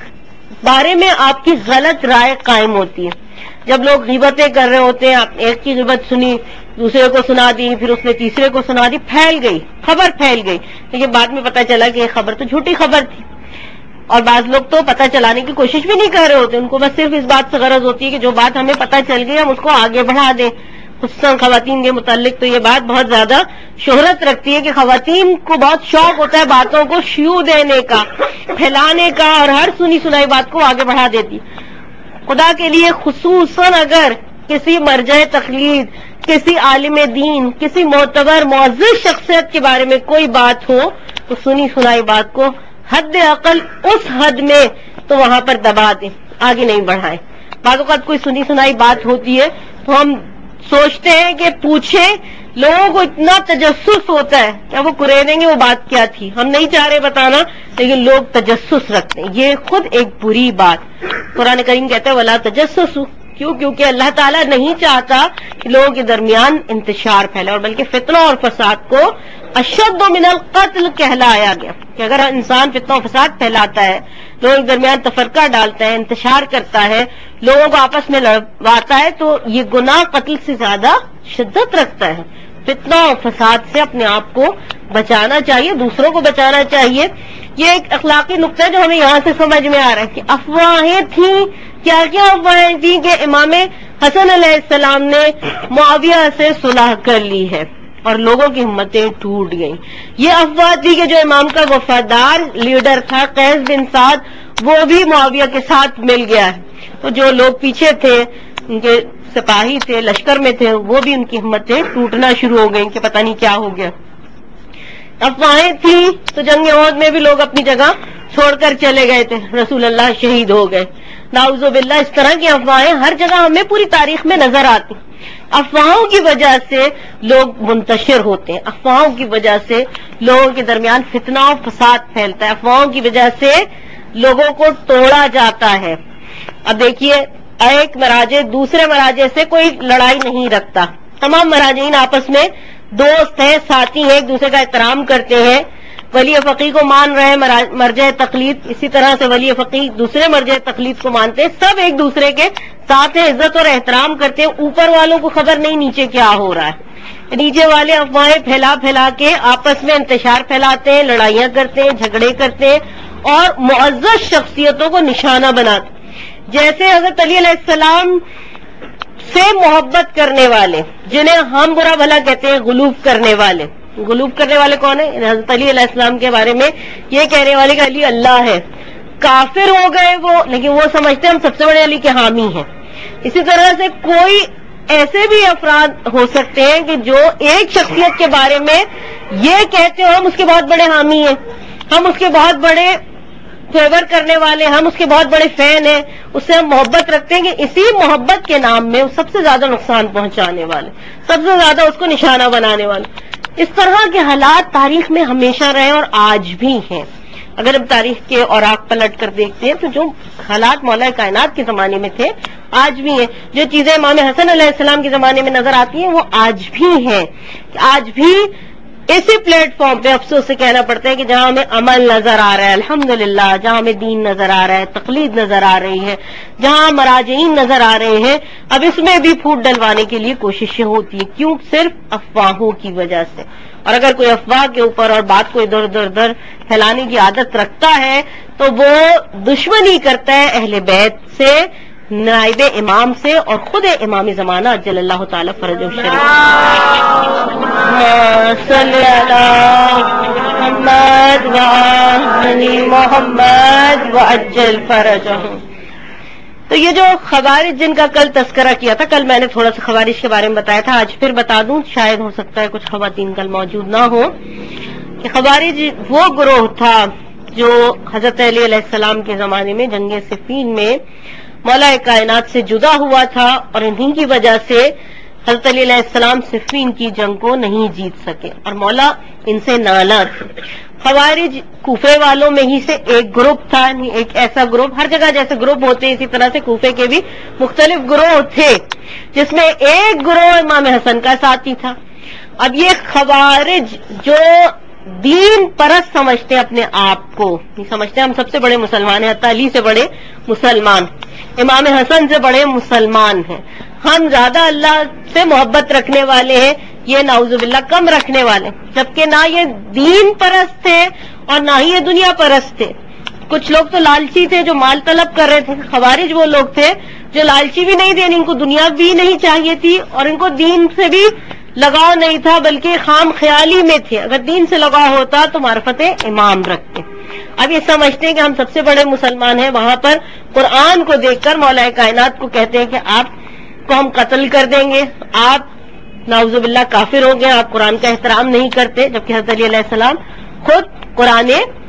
بارے میں آپ کی غلط رائے قائم ہوتی ہے. جب لوگ غیبتیں کر رہے ہوتے ہیں، آپ ایک کی غیبت سنی، دوسرے کو سنا دی، پھر اس نے تیسرے کو سنا دی، پھیل گئی، خبر پھیل گئی. لیکن بعد میں پتہ چلا کہ یہ خبر تو جھوٹی خبر تھی. اور بعض لوگ تو پتہ چلانے کی کوشش بھی نہیں کر رہے ہوتے، ان کو بس صرف اس بات سے غرض ہوتی ہے کہ جو بات ہمیں پتہ چل گئی ہم اس کو آگے بڑھا دیں. خصوصاً خواتین کے متعلق تو یہ بات بہت زیادہ شہرت رکھتی ہے کہ خواتین کو بہت شوق ہوتا ہے باتوں کو شیوع دینے کا، پھیلانے کا، اور ہر سنی سنائی بات کو آگے بڑھا دیتی. خدا کے لیے خصوصاً اگر کسی مرجع تقلید، کسی عالم دین، کسی معتبر معزز شخصیت کے بارے میں کوئی بات ہو تو سنی سنائی بات کو حد عقل اس حد میں تو وہاں پر دبا دیں، آگے نہیں بڑھائیں. بعض اوقات کوئی سنی سنائی بات ہوتی ہے تو ہم سوچتے ہیں کہ پوچھیں، لوگوں کو اتنا تجسس ہوتا ہے کہ وہ قریدیں گے وہ بات کیا تھی. ہم نہیں چاہ رہے بتانا لیکن لوگ تجسس رکھتے ہیں، یہ خود ایک بری بات. قرآن کریم کہتا ہے وَلَا تَجَسَّسُوا. کیوں؟ کیونکہ اللہ تعالیٰ نہیں چاہتا کہ لوگوں کے درمیان انتشار پھیلے، اور بلکہ فتنہ اور فساد کو اشد من القتل کہلایا گیا کہ اگر انسان فتنہ و فساد پھیلاتا ہے، لوگوں کے درمیان تفرقہ ڈالتا ہے، انتشار کرتا ہے، لوگوں کو آپس میں لڑواتا ہے تو یہ گناہ قتل سے زیادہ شدت رکھتا ہے. فتنہ و فساد سے اپنے آپ کو بچانا چاہیے، دوسروں کو بچانا چاہیے. یہ ایک اخلاقی نقطہ ہے جو ہمیں یہاں سے سمجھ میں آ رہا ہے کہ افواہیں تھیں. کیا کیا افواہیں تھیں کہ امام حسن علیہ السلام نے معاویہ سے صلح کر لی ہے اور لوگوں کی ہمتیں ٹوٹ گئیں. یہ افواہ تھی کہ جو امام کا وفادار لیڈر تھا قیس بن سعد وہ بھی معاویہ کے ساتھ مل گیا ہے. تو جو لوگ پیچھے تھے، ان کے سپاہی تھے، لشکر میں تھے، وہ بھی ان کی ہمتیں ٹوٹنا شروع ہو گئیں کہ پتہ نہیں کیا ہو گیا. افواہیں تھیں تو جنگ احد میں بھی لوگ اپنی جگہ چھوڑ کر چلے گئے تھے، رسول اللہ شہید ہو گئے. نعوذ باللہ اس طرح کی افواہیں ہر جگہ ہمیں پوری تاریخ میں نظر آتی. افواہوں کی وجہ سے لوگ منتشر ہوتے ہیں، افواہوں کی وجہ سے لوگوں کے درمیان فتنہ و فساد پھیلتا ہے، افواہوں کی وجہ سے لوگوں کو توڑا جاتا ہے. اب دیکھیے ایک مراجع دوسرے مراجع سے کوئی لڑائی نہیں رکھتا، تمام مراجعین آپس میں دوست ہیں، ساتھی ہیں، ایک دوسرے کا احترام کرتے ہیں. ولی فقیہ کو مان رہے ہیں مرجع تقلید، اسی طرح سے ولی فقیہ دوسرے مرجع تقلید کو مانتے ہیں، سب ایک دوسرے کے ساتھ عزت اور احترام کرتے ہیں. اوپر والوں کو خبر نہیں نیچے کیا ہو رہا ہے، نیچے والے افواہیں پھیلا پھیلا کے آپس میں انتشار پھیلاتے ہیں، لڑائیاں کرتے ہیں، جھگڑے کرتے ہیں اور معزز شخصیتوں کو نشانہ بناتے. جیسے حضرت علی علیہ السلام سے محبت کرنے والے، جنہیں ہم برا بھلا کہتے ہیں غلوف کرنے والے. غلوف کرنے والے کون ہیں؟ حضرت علی علیہ السلام کے بارے میں یہ کہنے والے کہ علی اللہ ہے. کافر ہو گئے وہ، لیکن وہ سمجھتے ہیں ہم سب سے بڑے علی کے حامی ہیں. اسی طرح سے کوئی ایسے بھی افراد ہو سکتے ہیں کہ جو ایک شخصیت کے بارے میں یہ کہتے ہو ہم اس کے بہت بڑے حامی ہیں، ہم اس کے بہت بڑے فیور کرنے والے، ہم اس کے بہت بڑے فین ہیں، اس سے ہم محبت رکھتے ہیں، کہ اسی محبت کے نام میں وہ سب سے زیادہ نقصان پہنچانے والے، سب سے زیادہ اس کو نشانہ بنانے والے. اس طرح کے حالات تاریخ میں ہمیشہ رہے اور آج بھی ہیں. اگر ہم تاریخ کے اوراق پلٹ کر دیکھتے ہیں تو جو حالات مولا کائنات کے زمانے میں تھے آج بھی ہیں. جو چیزیں امام حسن علیہ السلام کے زمانے میں نظر آتی ہیں وہ آج بھی ہیں. آج بھی اسی پلیٹ فارم پہ افسوس سے کہنا پڑتا ہے کہ جہاں ہمیں عمل نظر آ رہا ہے الحمدللہ، جہاں ہمیں دین نظر آ رہا ہے، تقلید نظر آ رہی ہے، جہاں مراجعین نظر آ رہے ہیں، اب اس میں بھی پھوٹ ڈلوانے کے لیے کوششیں ہوتی ہیں. کیوں؟ صرف افواہوں کی وجہ سے. اور اگر کوئی افواہ کے اوپر اور بات کو ادھر ادھر ادھر پھیلانے کی عادت رکھتا ہے تو وہ دشمنی کرتا ہے اہل بیت سے، نائب امام سے، اور خود امام زمانہ جل اللہ تعالی فرجہ الشریف. صلی اللہ محمد وآل محمد وعجل فرجہ. تو یہ جو خوارج جن کا کل تذکرہ کیا تھا، کل میں نے تھوڑا سا خوارج کے بارے میں بتایا تھا، آج پھر بتا دوں، شاید ہو سکتا ہے کچھ خواتین کل موجود نہ ہو، کہ خوارج وہ گروہ تھا جو حضرت علی علیہ السلام کے زمانے میں جنگ صفین میں مولا کائنات سے جدا ہوا تھا، اور انہی کی وجہ سے حضرت علی علیہ السلام صفین کی جنگ کو نہیں جیت سکے اور مولا ان سے نالا تھے. خوارج کوفے والوں میں ہی سے ایک گروپ تھا، ایک ایسا گروپ، ہر جگہ جیسے گروپ ہوتے اسی طرح سے کوفے کے بھی مختلف گروہ تھے، جس میں ایک گروہ امام حسن کا ساتھی تھا. اب یہ خوارج جو دین پرست سمجھتے ہیں اپنے آپ کو، یہ سمجھتے ہیں ہم سب سے بڑے مسلمان ہیں، حتی علی سے بڑے مسلمان، امام حسن سے بڑے مسلمان ہیں، ہم زیادہ اللہ سے محبت رکھنے والے ہیں، یہ نعوذ باللہ کم رکھنے والے، جبکہ نہ یہ دین پرست تھے اور نہ ہی یہ دنیا پرست تھے. کچھ لوگ تو لالچی تھے جو مال طلب کر رہے تھے. خوارج وہ لوگ تھے جو لالچی بھی نہیں تھے، ان کو دنیا بھی نہیں چاہیے تھی اور ان کو دین سے بھی لگاؤ نہیں تھا، بلکہ خام خیالی میں تھے. اگر دین سے لگاؤ ہوتا تو معرفت امام رکھتے. اب یہ سمجھتے ہیں کہ ہم سب سے بڑے مسلمان ہیں، وہاں پر قرآن کو دیکھ کر مولا کائنات کو کہتے ہیں کہ آپ کو ہم قتل کر دیں گے، آپ نعوذ باللہ کافر ہو گئے، آپ قرآن کا احترام نہیں کرتے. جبکہ حضرت علی علیہ السلام خود قرآن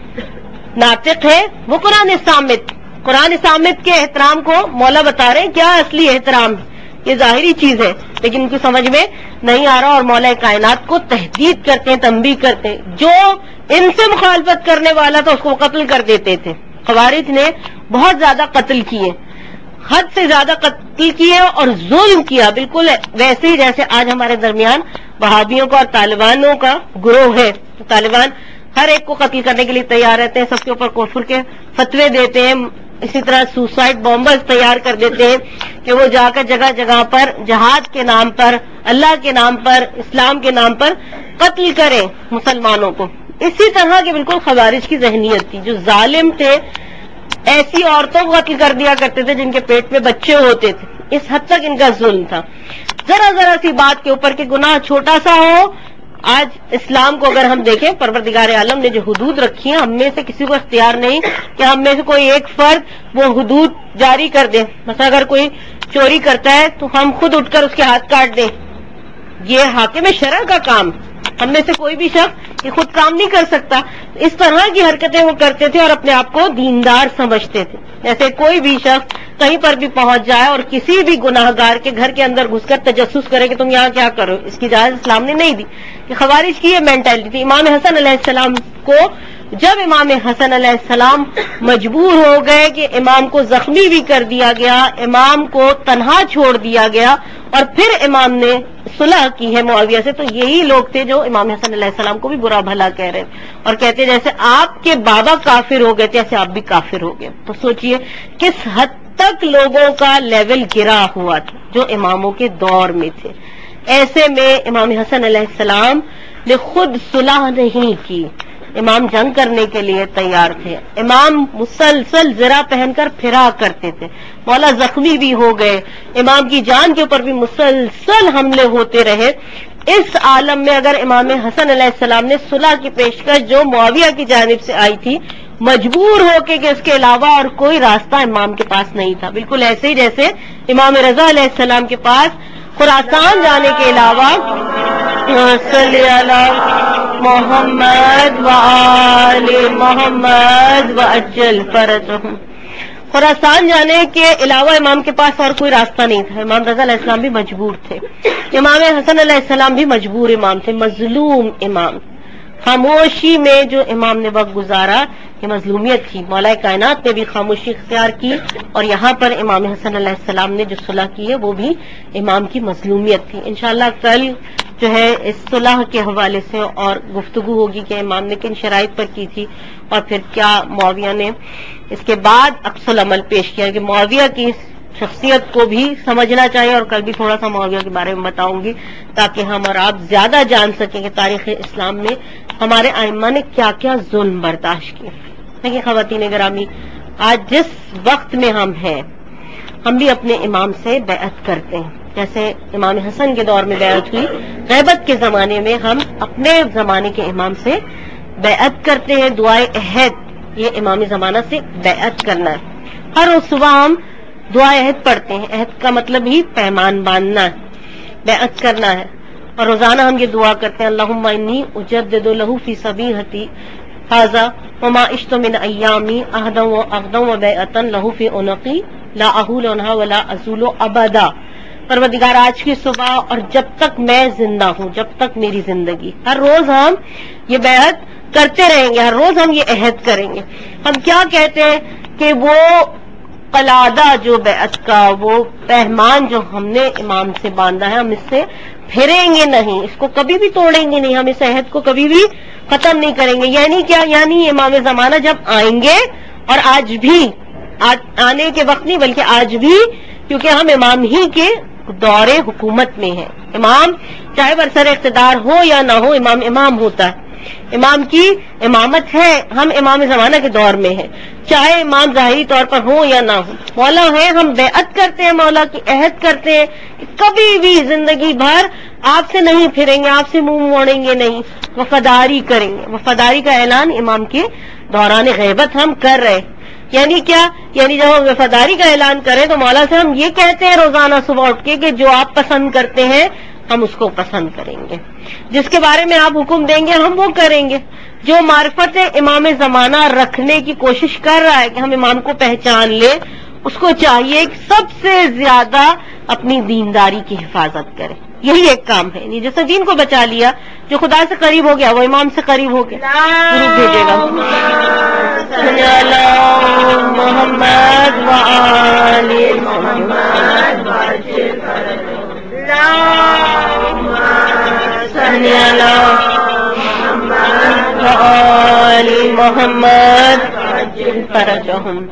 ناطق ہے، وہ قرآن صامت، قرآن صامت کے احترام کو مولا بتا رہے ہیں کیا اصلی احترام. یہ ظاہری چیز ہے لیکن ان کی سمجھ میں نہیں آ رہا، اور مولا کائنات کو تہدید کرتے ہیں، تنبیہ کرتے ہیں. جو ان سے مخالفت کرنے والا تھا اس کو قتل کر دیتے تھے. خوارج نے بہت زیادہ قتل کیے، حد سے زیادہ قتل کیے اور ظلم کیا، بالکل ویسے ہی جیسے آج ہمارے درمیان وہابیوں کا اور طالبانوں کا گروہ ہے. طالبان ہر ایک کو قتل کرنے کے لیے تیار رہتے ہیں، سب کے اوپر کفر کے فتوے دیتے ہیں. اسی طرح سوسائڈ بامبرز تیار کر دیتے ہیں کہ وہ جا کر جگہ جگہ پر جہاد کے نام پر، اللہ کے نام پر، اسلام کے نام پر قتل کریں مسلمانوں کو. اسی طرح کے بالکل خوارج کی ذہنیت تھی. جو ظالم تھے ایسی عورتوں کو قتل کر دیا کرتے تھے جن کے پیٹ میں بچے ہوتے تھے. اس حد تک ان کا ظلم تھا. ذرا ذرا سی بات کے اوپر کہ گناہ چھوٹا سا ہو. آج اسلام کو اگر ہم دیکھیں، پروردگار عالم نے جو حدود رکھی ہیں، ہم میں سے کسی کو اختیار نہیں کہ ہم میں سے کوئی ایک فرد وہ حدود جاری کر دے. مثلا اگر کوئی چوری کرتا ہے تو ہم خود اٹھ کر اس کے ہاتھ کاٹ دیں، یہ حاکم شرع کا کام. ہم میں سے کوئی بھی شخص یہ خود کام نہیں کر سکتا. اس طرح کی حرکتیں وہ کرتے تھے اور اپنے آپ کو دیندار سمجھتے تھے. جیسے کوئی بھی شخص کہیں پر بھی پہنچ جائے اور کسی بھی گناہ گار کے گھر کے اندر گھس کر تجسس کرے کہ تم یہاں کیا کرو، اس کی اجازت اسلام نے نہیں دی. کہ خوارج کی یہ مینٹلٹی تھی. امام حسن علیہ السلام کو جب امام حسن علیہ السلام مجبور ہو گئے کہ امام کو زخمی بھی کر دیا گیا، امام کو تنہا چھوڑ دیا گیا اور پھر امام نے صلح کی ہے معاویہ سے، تو یہی لوگ تھے جو امام حسن علیہ السلام کو بھی برا بھلا کہہ رہے تھے اور کہتے جیسے آپ کے بابا کافر ہو گئے تھے ایسے آپ بھی کافر ہو گئے. تو سوچئے کس حد تک لوگوں کا لیول گرا ہوا تھا جو اماموں کے دور میں تھے. ایسے میں امام حسن علیہ السلام نے خود صلح نہیں کی، امام جنگ کرنے کے لیے تیار تھے. امام مسلسل زرہ پہن کر پھرا کرتے تھے، مولا زخمی بھی ہو گئے، امام کی جان کے اوپر بھی مسلسل حملے ہوتے رہے. اس عالم میں اگر امام حسن علیہ السلام نے صلح کی پیشکش جو معاویہ کی جانب سے آئی تھی مجبور ہو کے کہ اس کے علاوہ اور کوئی راستہ امام کے پاس نہیں تھا، بالکل ایسے ہی جیسے امام رضا علیہ السلام کے پاس خراسان جانے کے علاوہ صلی اللہ محمد وآل محمد وعجل فرجہم، خراسان جانے کے علاوہ امام کے پاس اور کوئی راستہ نہیں تھا. امام رضا علیہ السلام بھی مجبور تھے، امام حسن علیہ السلام بھی مجبور امام تھے، مظلوم امام. خاموشی میں جو امام نے وقت گزارا یہ مظلومیت تھی. مولا کائنات نے بھی خاموشی اختیار کی اور یہاں پر امام حسن علیہ السلام نے جو صلح کی ہے وہ بھی امام کی مظلومیت تھی. انشاءاللہ کل جو ہے اس صلح کے حوالے سے اور گفتگو ہوگی کہ امام نے کن شرائط پر کی تھی اور پھر کیا معاویہ نے اس کے بعد عکس العمل پیش کیا کہ معاویہ کی شخصیت کو بھی سمجھنا چاہیے. اور کل بھی تھوڑا سا معاویہ کے بارے میں بتاؤں گی تاکہ ہم اور آپ زیادہ جان سکیں کہ تاریخ اسلام میں ہمارے ائمہ نے کیا کیا ظلم برداشت کیے. دیکھیں خواتین گرامی، آج جس وقت میں ہم ہیں ہم بھی اپنے امام سے بیعت کرتے ہیں، جیسے امام حسن کے دور میں بیعت ہوئی، غیبت کے زمانے میں ہم اپنے زمانے کے امام سے بیعت کرتے ہیں. دعائے عہد یہ امام زمانہ سے بیعت کرنا ہے. ہر روز صبح ہم دعا عہد پڑھتے ہیں، عہد کا مطلب ہی پیمان باندھنا ہے، بیعت کرنا ہے. اور روزانہ ہم یہ دعا کرتے ہیں اللہم انی اجدد لہ فی صبیحتی ھذا وما عشت من ایامی عہدا وعقدا وبیعتا لہ فی عنقی لا احول عنہا ولا ازول ابدا. پروردگار آج کی صبح اور جب تک میں زندہ ہوں، جب تک میری زندگی، ہر روز ہم یہ بیعت کرتے رہیں گے، ہر روز ہم یہ عہد کریں گے. ہم کیا کہتے ہیں کہ وہ قلادہ جو بیعت کا، وہ پیمان جو ہم نے امام سے باندھا ہے ہم اس سے پھریں گے نہیں، اس کو کبھی بھی توڑیں گے نہیں، ہم اس عہد کو کبھی بھی ختم نہیں کریں گے. یعنی کیا؟ یعنی امام زمانہ جب آئیں گے، اور آج بھی آنے کے وقت نہیں بلکہ آج بھی، کیونکہ ہم امام ہی کے دور حکومت میں ہیں. امام چاہے برسر اقتدار ہو یا نہ ہو، امام امام ہوتا ہے، امام کی امامت ہے. ہم امام زمانہ کے دور میں ہیں، چاہے امام ظاہری طور پر ہو یا نہ ہو. مولا ہے، ہم بیعت کرتے ہیں، مولا کی عہد کرتے ہیں کہ کبھی بھی زندگی بھر آپ سے نہیں پھریں گے، آپ سے منہ موڑیں گے نہیں، وفاداری کریں گے. وفاداری کا اعلان امام کے دوران غیبت ہم کر رہے. یعنی کیا؟ یعنی جب ہم وفاداری کا اعلان کریں تو مولا سے ہم یہ کہتے ہیں روزانہ صبح اٹھ کے کہ جو آپ پسند کرتے ہیں ہم اس کو پسند کریں گے، جس کے بارے میں آپ حکم دیں گے ہم وہ کریں گے. جو معرفت امام زمانہ رکھنے کی کوشش کر رہا ہے کہ ہم امام کو پہچان لیں، اس کو چاہیے کہ سب سے زیادہ اپنی دینداری کی حفاظت کرے. یہی ایک کام ہے. نہیں جیسے دین کو بچا لیا، جو خدا سے قریب ہو گیا وہ امام سے قریب ہو گیا. درود بھیجے گا محمد وآل محمد صلی اللہ محمد وآل محمد فرجہم.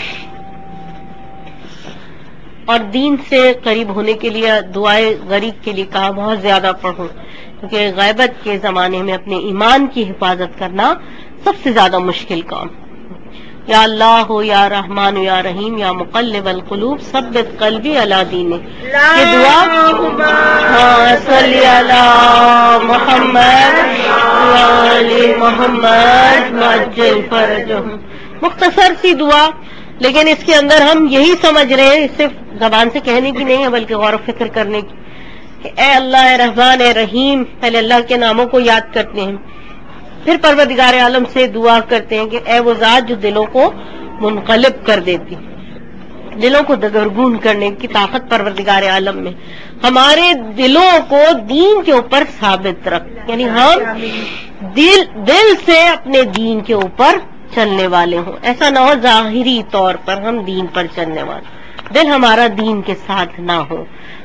اور دین سے قریب ہونے کے لیے دعائے غریب کے لیے کہا بہت زیادہ پڑھوں، کیونکہ غیبت کے زمانے میں اپنے ایمان کی حفاظت کرنا سب سے زیادہ مشکل کام. یا اللہ ہو، یا رحمان یا رحیم، یا مقلب القلوب ثبت قلبی علی دینے. یہ دعا ہاں صلی اللہ محمد وآل محمد وعجل فرجہم. مختصر سی دعا، لیکن اس کے اندر ہم یہی سمجھ رہے ہیں، صرف زبان سے کہنے کی نہیں ہے بلکہ غور و فکر کرنے کی کہ اے اللہ، اے رحمان، اے رحیم. پہلے اللہ کے ناموں کو یاد کرتے ہیں، پھر پروردگار عالم سے دعا کرتے ہیں کہ اے وہ ذات جو دلوں کو منقلب کر دیتی، دلوں کو دگرگون کرنے کی طاقت پروردگار عالم میں، ہمارے دلوں کو دین کے اوپر ثابت رکھ. یعنی ہم دل دل سے اپنے دین کے اوپر چلنے والے ہوں. ایسا نہ ہو ظاہری طور پر ہم دین پر چلنے والے، دل ہمارا دین کے ساتھ نہ ہو.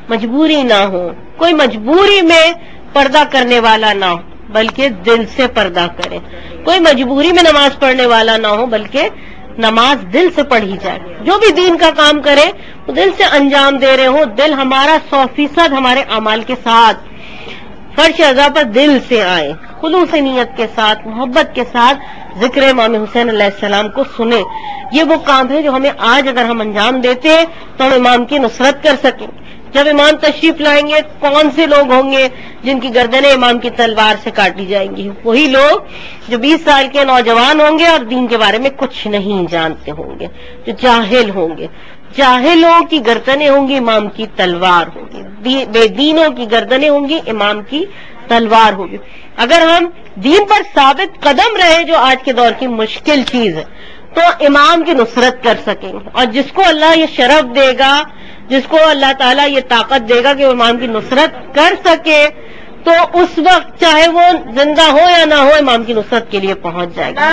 مجبوری نہ ہو، کوئی مجبوری میں پردہ کرنے والا نہ ہو بلکہ دل سے پردہ کرے، کوئی مجبوری میں نماز پڑھنے والا نہ ہو بلکہ نماز دل سے پڑھی جائے، جو بھی دین کا کام کرے وہ دل سے انجام دے رہے ہو، دل ہمارا سو فیصد ہمارے اعمال کے ساتھ فرش اعضاء پر دل سے آئے، خلوص نیت کے ساتھ، محبت کے ساتھ ذکر امام حسین علیہ السلام کو سنیں۔ یہ وہ کام ہے جو ہمیں آج اگر ہم انجام دیتے ہیں تو ہم امام کی نصرت کر سکیں۔ جب امام تشریف لائیں گے کون سے لوگ ہوں گے جن کی گردنیں امام کی تلوار سے کاٹی جائیں گی؟ وہی لوگ جو بیس سال کے نوجوان ہوں گے اور دین کے بارے میں کچھ نہیں جانتے ہوں گے، جو جاہل ہوں گے۔ جاہلوں کی گردنیں ہوں گی، امام کی تلوار ہوگی، بے دینوں کی گردنیں ہوں گی، امام کی تلوار ہوگی۔ اگر ہم دین پر ثابت قدم رہے جو آج کے دور کی مشکل چیز ہے تو امام کی نصرت کر سکیں گے، اور جس کو اللہ یہ شرف دے گا، جس کو اللہ تعالیٰ یہ طاقت دے گا کہ وہ امام کی نصرت کر سکے تو اس وقت چاہے وہ زندہ ہو یا نہ ہو امام کی نصرت کے لیے پہنچ جائے گا۔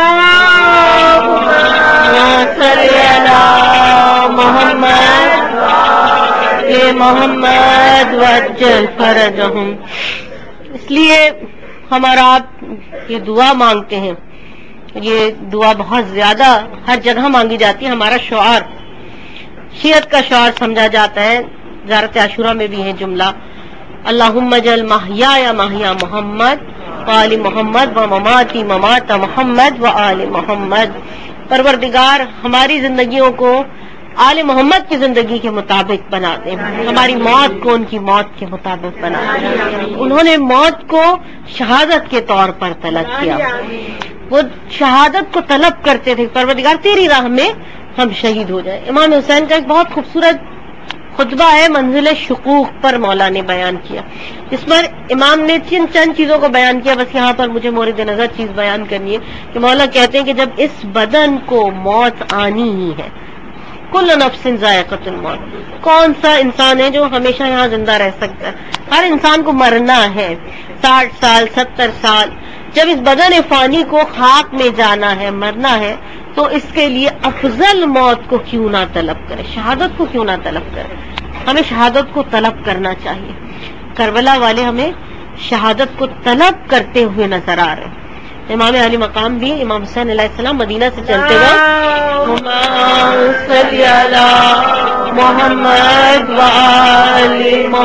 محمد محمد وجل فرجہم۔ اس لیے ہمارا آپ یہ دعا مانگتے ہیں، یہ دعا بہت زیادہ ہر جگہ مانگی جاتی ہے، ہمارا شعار، شیعت کا شعار سمجھا جاتا ہے۔ زیارت عاشورہ میں بھی ہے جملہ، اللہم اجعل محیایا محیا محمد وآل محمد و مماتی ممات محمد وآل محمد۔ پروردگار ہماری زندگیوں کو آل محمد کی زندگی کے مطابق بنا دے، ہماری موت کو ان کی موت کے مطابق بنا دے۔ انہوں نے موت کو شہادت کے طور پر طلب کیا، وہ شہادت کو طلب کرتے تھے، پروردگار تیری راہ میں ہم شہید ہو جائیں۔ امام حسین کا ایک بہت خوبصورت خطبہ ہے منزل شقوق پر مولا نے بیان کیا، جس پر امام نے چند چند چیزوں کو بیان کیا، بس یہاں پر مجھے مورد نظر چیز بیان کرنی ہے کہ مولا کہتے ہیں کہ جب اس بدن کو موت آنی ہی ہے، کل نفس ذائقۃ الموت، کون سا انسان ہے جو ہمیشہ یہاں زندہ رہ سکتا ہے؟ ہر انسان کو مرنا ہے، ساٹھ سال ستر سال، جب اس بدن فانی کو خاک میں جانا ہے، مرنا ہے، تو اس کے لیے افضل موت کو کیوں نہ طلب کرے، شہادت کو کیوں نہ طلب کرے؟ ہمیں شہادت کو طلب کرنا چاہیے۔ کربلا والے ہمیں شہادت کو طلب کرتے ہوئے نظر آ رہے ہیں۔ امام علی مقام بھی امام حسین علیہ السلام مدینہ سے چلتے گئے، صلی علی محمد وآل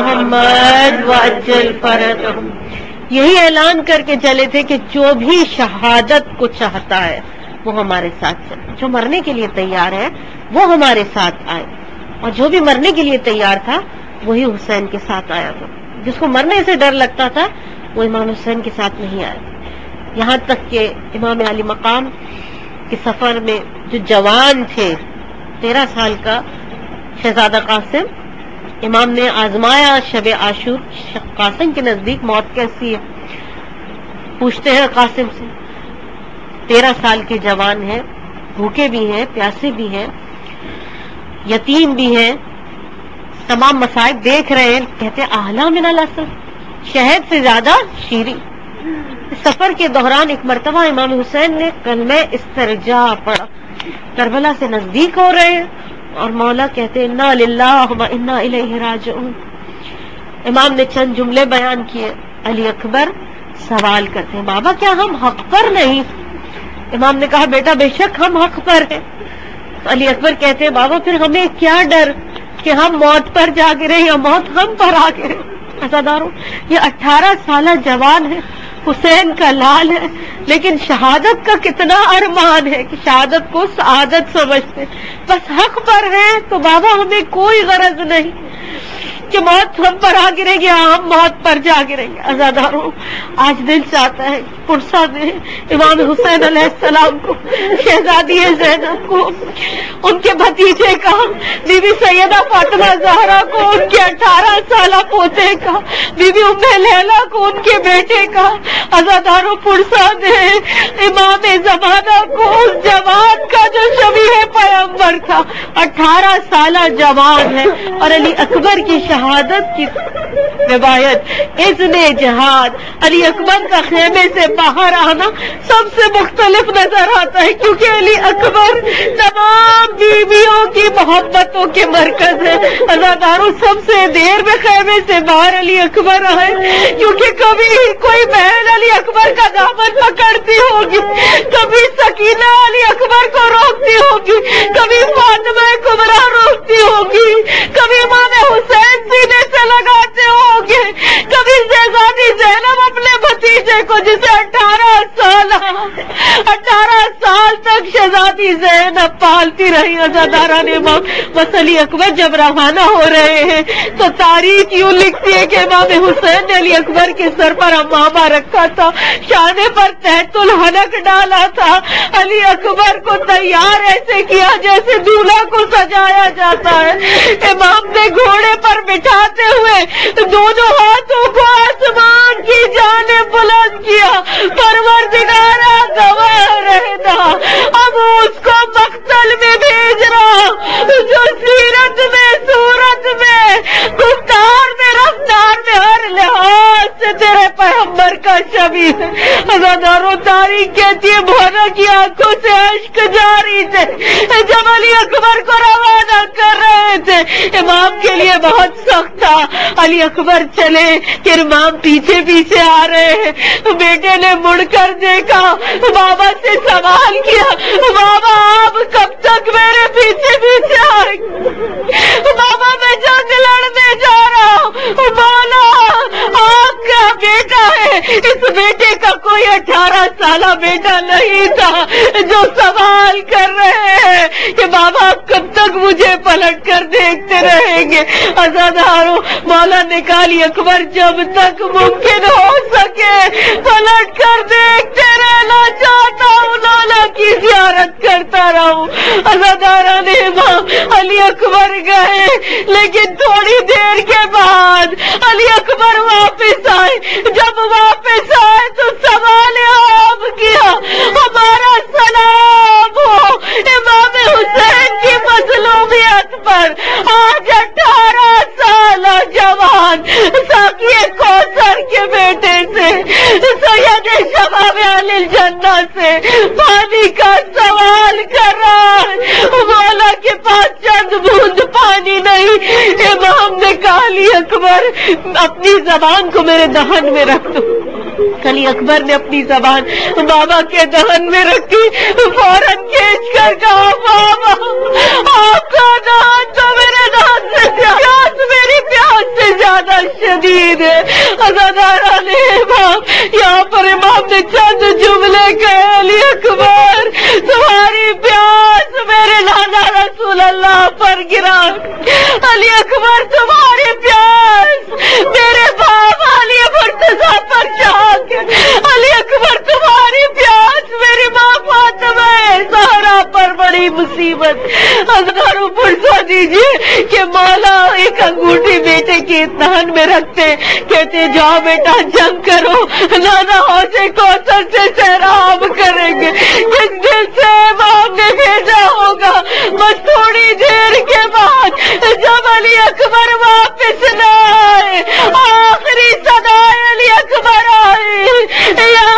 محمد وعجل فرجہم، یہی اعلان کر کے چلے تھے کہ جو بھی شہادت کو چاہتا ہے وہ ہمارے ساتھ چلے، جو مرنے کے لیے تیار ہے وہ ہمارے ساتھ آئے، اور جو بھی مرنے کے لیے تیار تھا وہی حسین کے ساتھ آیا تھا۔ جس کو مرنے سے ڈر لگتا تھا وہ امام حسین کے ساتھ نہیں آیا، یہاں تک کہ امام علی مقام کے سفر میں جو جوان تھے، تیرہ سال کا شہزادہ قاسم، امام نے آزمایا شب عاشور، قاسم کے نزدیک موت کیسی ہے؟ پوچھتے ہیں قاسم سے، تیرہ سال کے جوان ہیں، بھوکے بھی ہیں، پیاسے بھی ہیں، یتیم بھی ہیں، تمام مصائب دیکھ رہے ہیں، کہتے اعلیٰ من العسل، شہد سے زیادہ شیریں۔ سفر کے دوران ایک مرتبہ امام حسین نے کلمہ استرجاع پڑھا، کربلا سے نزدیک ہو رہے ہیں اور مولا کہتے انا للہ و انا الیہ راجعون۔ امام نے چند جملے بیان کیے، علی اکبر سوال کرتے ہیں بابا کیا ہم حق پر نہیں؟ امام نے کہا بیٹا بے شک ہم حق پر ہیں۔ تو علی اکبر کہتے ہیں بابا پھر ہمیں کیا ڈر کہ ہم موت پر جا گرے یا موت ہم پر آ گرے؟ عزاداروں، یہ اٹھارہ سالہ جوان ہے، حسین کا لال ہے، لیکن شہادت کا کتنا ارمان ہے کہ شہادت کو سعادت سمجھتے، بس حق پر ہیں تو بابا ہمیں کوئی غرض نہیں کہ موت ہم پر آ گرے گی، ہم موت پر جا گریں گے۔ عزاداروں، آج دل چاہتا ہے پرسہ دے امام حسین علیہ السلام کو، شہزادی زینب کو، ان کے بھتیجے کا، بی بی سیدہ فاطمہ زہرا کو، ان کے اٹھارہ سالہ پوتے کا، بی بی ام لیلا کو، ان کے بیٹے کا۔ عزاداروں پرسہ دے امام زمانہ کو، اس جوان کا جو شبیہ پیغمبر تھا، اٹھارہ سالہ جوان ہے اور علی اکبر کی شہادت شہادت کی روایت اذن جہاد علی اکبر کا خیمے سے باہر آنا سب سے مختلف نظر آتا ہے، کیونکہ علی اکبر تمام بیویوں کی محبتوں کے مرکز ہے۔ عزاداروں سب سے دیر میں خیمے سے باہر علی اکبر آئے، کیونکہ کبھی کوئی بہن علی اکبر کا دامن پکڑتی ہوگی، کبھی سکینہ علی اکبر کو روکتی ہوگی، کبھی فاطمہ کبریٰ روکتی ہوگی، کبھی امام حسین سینے سے لگاتے ہوں گے، کبھی شہزادی زینب اپنے بھتیجے کو جسے اٹھارہ سال اٹھارہ سال تک شہزادی زینب پالتی رہی۔ عزاداران امام بس علی اکبر جب روانہ ہو رہے ہیں تو تاریخ یوں لکھتی ہے کہ امام حسین نے علی اکبر کے سر پر امامہ رکھا تھا، شانے پر تحت الحنک ڈالا تھا، علی اکبر کو تیار ایسے کیا جیسے دولہا کو سجایا جاتا ہے۔ امام نے گھوڑے پر بٹھاتے ہوئے دونوں ہاتھوں کو آسمان کی جانب بلند کیا، پروردگارا گواہ رہنا اب اس کو مقتل میں بھیج رہا جو سیرت میں، صورت میں، گفتار میں، رفتار میں، ہر لحاظ سے تیرے پیغمبر کا شبیہ ہے۔ عزاداروں تاریخ کہتی ہے بھونا کی آنکھوں سے اشک جاری تھے جب علی اکبر کو روانہ کر رہے تھے۔ امام کے لیے بہت سخت تھا، علی اکبر چلے کہ امام پیچھے پیچھے آ رہے ہیں۔ بیٹے نے مڑ کر دیکھا، بابا سے سوال کیا، بابا آپ کب تک میرے پیچھے پیچھے آئے؟ بابا میں جنگ لڑنے جا رہا ہوں۔ بولا آپ کا بیٹا ہے، اس بیٹے کا کوئی اٹھارہ سالہ بیٹا نہیں تھا جو سوال کر رہے ہیں کہ بابا کب تک مجھے پلٹ کر دیکھتے رہیں گے۔ عزاداروں مولا نے کہا علی اکبر جب تک ممکن ہو سکے پلٹ کر دیکھتے رہنا چاہتا ہوں، لالا کی زیارت کرتا رہوں۔ عزاداران امام علی اکبر گئے، لیکن تھوڑی دیر کے بعد علی اکبر واپس آئے۔ جب واپس آئے تو سوال عام کیا، ہمارا سلام ہو امام حسین کی مظلومیت پر۔ آج اٹھارہ سال جوان ساقی کوثر کے بیٹے سے، سید شباب اہل الجنہ سے پانی کا سوال کر رہا ہے، مولا کے پاس چند بوند پانی نہیں۔ امام نے کہا علی اکبر اپنی زبان کو میرے دہن میں رکھ دو۔ علی اکبر نے اپنی زبان بابا کے دہن میں رکھی، فوراً کھینچ کر کہا بابا آپ کا دہن تو میرے دہن سے پیاس، میری پیاس سے زیادہ شدید ہے۔ عزاداران امام یہاں پر امام نے چند جملے کہے، علی اکبر تمہاری پیاس میرے نانا رسول اللہ پر گرا، علی اکبر تمہاری پیاس میرے باپ علی مرتضیٰ پر چاک، علی اکبر تمہاری پیاس میری ماں فاطمہ زہرا پر بڑی مصیبت۔ عزاداروں پرسا دیجیے کہ مولا ایک انگوٹھی بیٹے کے دہن میں رکھتے، کہتے جاؤ بیٹا جنگ کرو، نانا حوض کوثر سے سیراب کریں گے۔ جس دل سے امام نے بھیجا ہوگا، بس تھوڑی دیر کے بعد جب علی اکبر واپس نہ آئے، آخری صدائے علی اکبر آئی، یا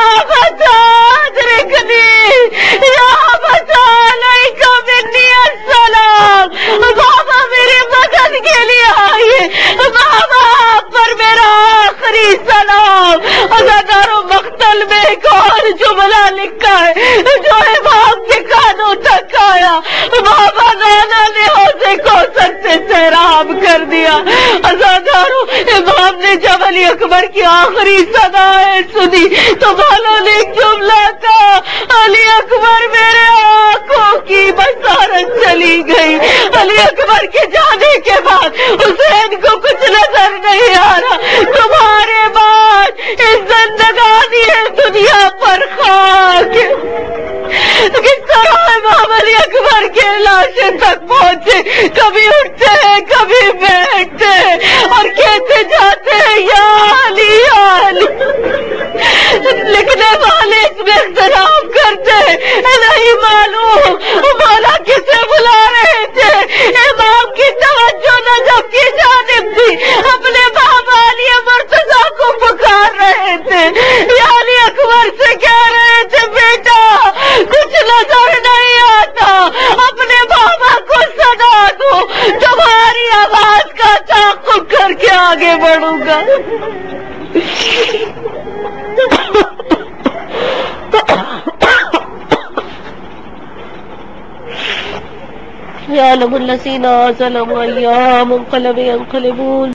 فتاد رکنی، یا فتاد علیکم منی السلام، بابا میری مدد کے لیے آئیے، بابا آپ پر میرا آخری سلام۔ عزاداروں مقتل میں ایک اور جملہ لکھا ہے جو امام کے کانوں تک آیا، بابا نانا نے حوض کوثر سے سیراب کر دیا۔ عزاداروں امام نے جب علی اکبر کی آخری صدائیں سنی تو مولا نے ایک جملہ کہا، علی اکبر میرے آنکھوں کی بصارت چلی گئی۔ علی اکبر کے جانے کے بعد حسین کو کچھ نظر نہیں آ رہا، تمہارے بعد اس زندگانی دنیا پر خاک۔ کس طرح امام علی اکبر کے لاشیں تک پہنچے، کبھی اٹھتے ہیں کبھی بیٹھتے ہیں اور کہتے جاتے ہیں یا علی یا علی۔ لکھنے والے اس میں اختلاف کرتے ہیں، نہیں معلوم مولا کسے بلا رہے تھے۔ امام کی توجہ نجف کی جانب تھی، رہے تھے، یعنی اکبر سے کہہ رہے تھے بیٹا کچھ نظر نہیں آتا، اپنے بابا کو صدا دو، تمہاری آواز کا تعاقب کر کے آگے بڑھوں گا۔ يعلم الذين ظلموا أيام منقلب ينقلبون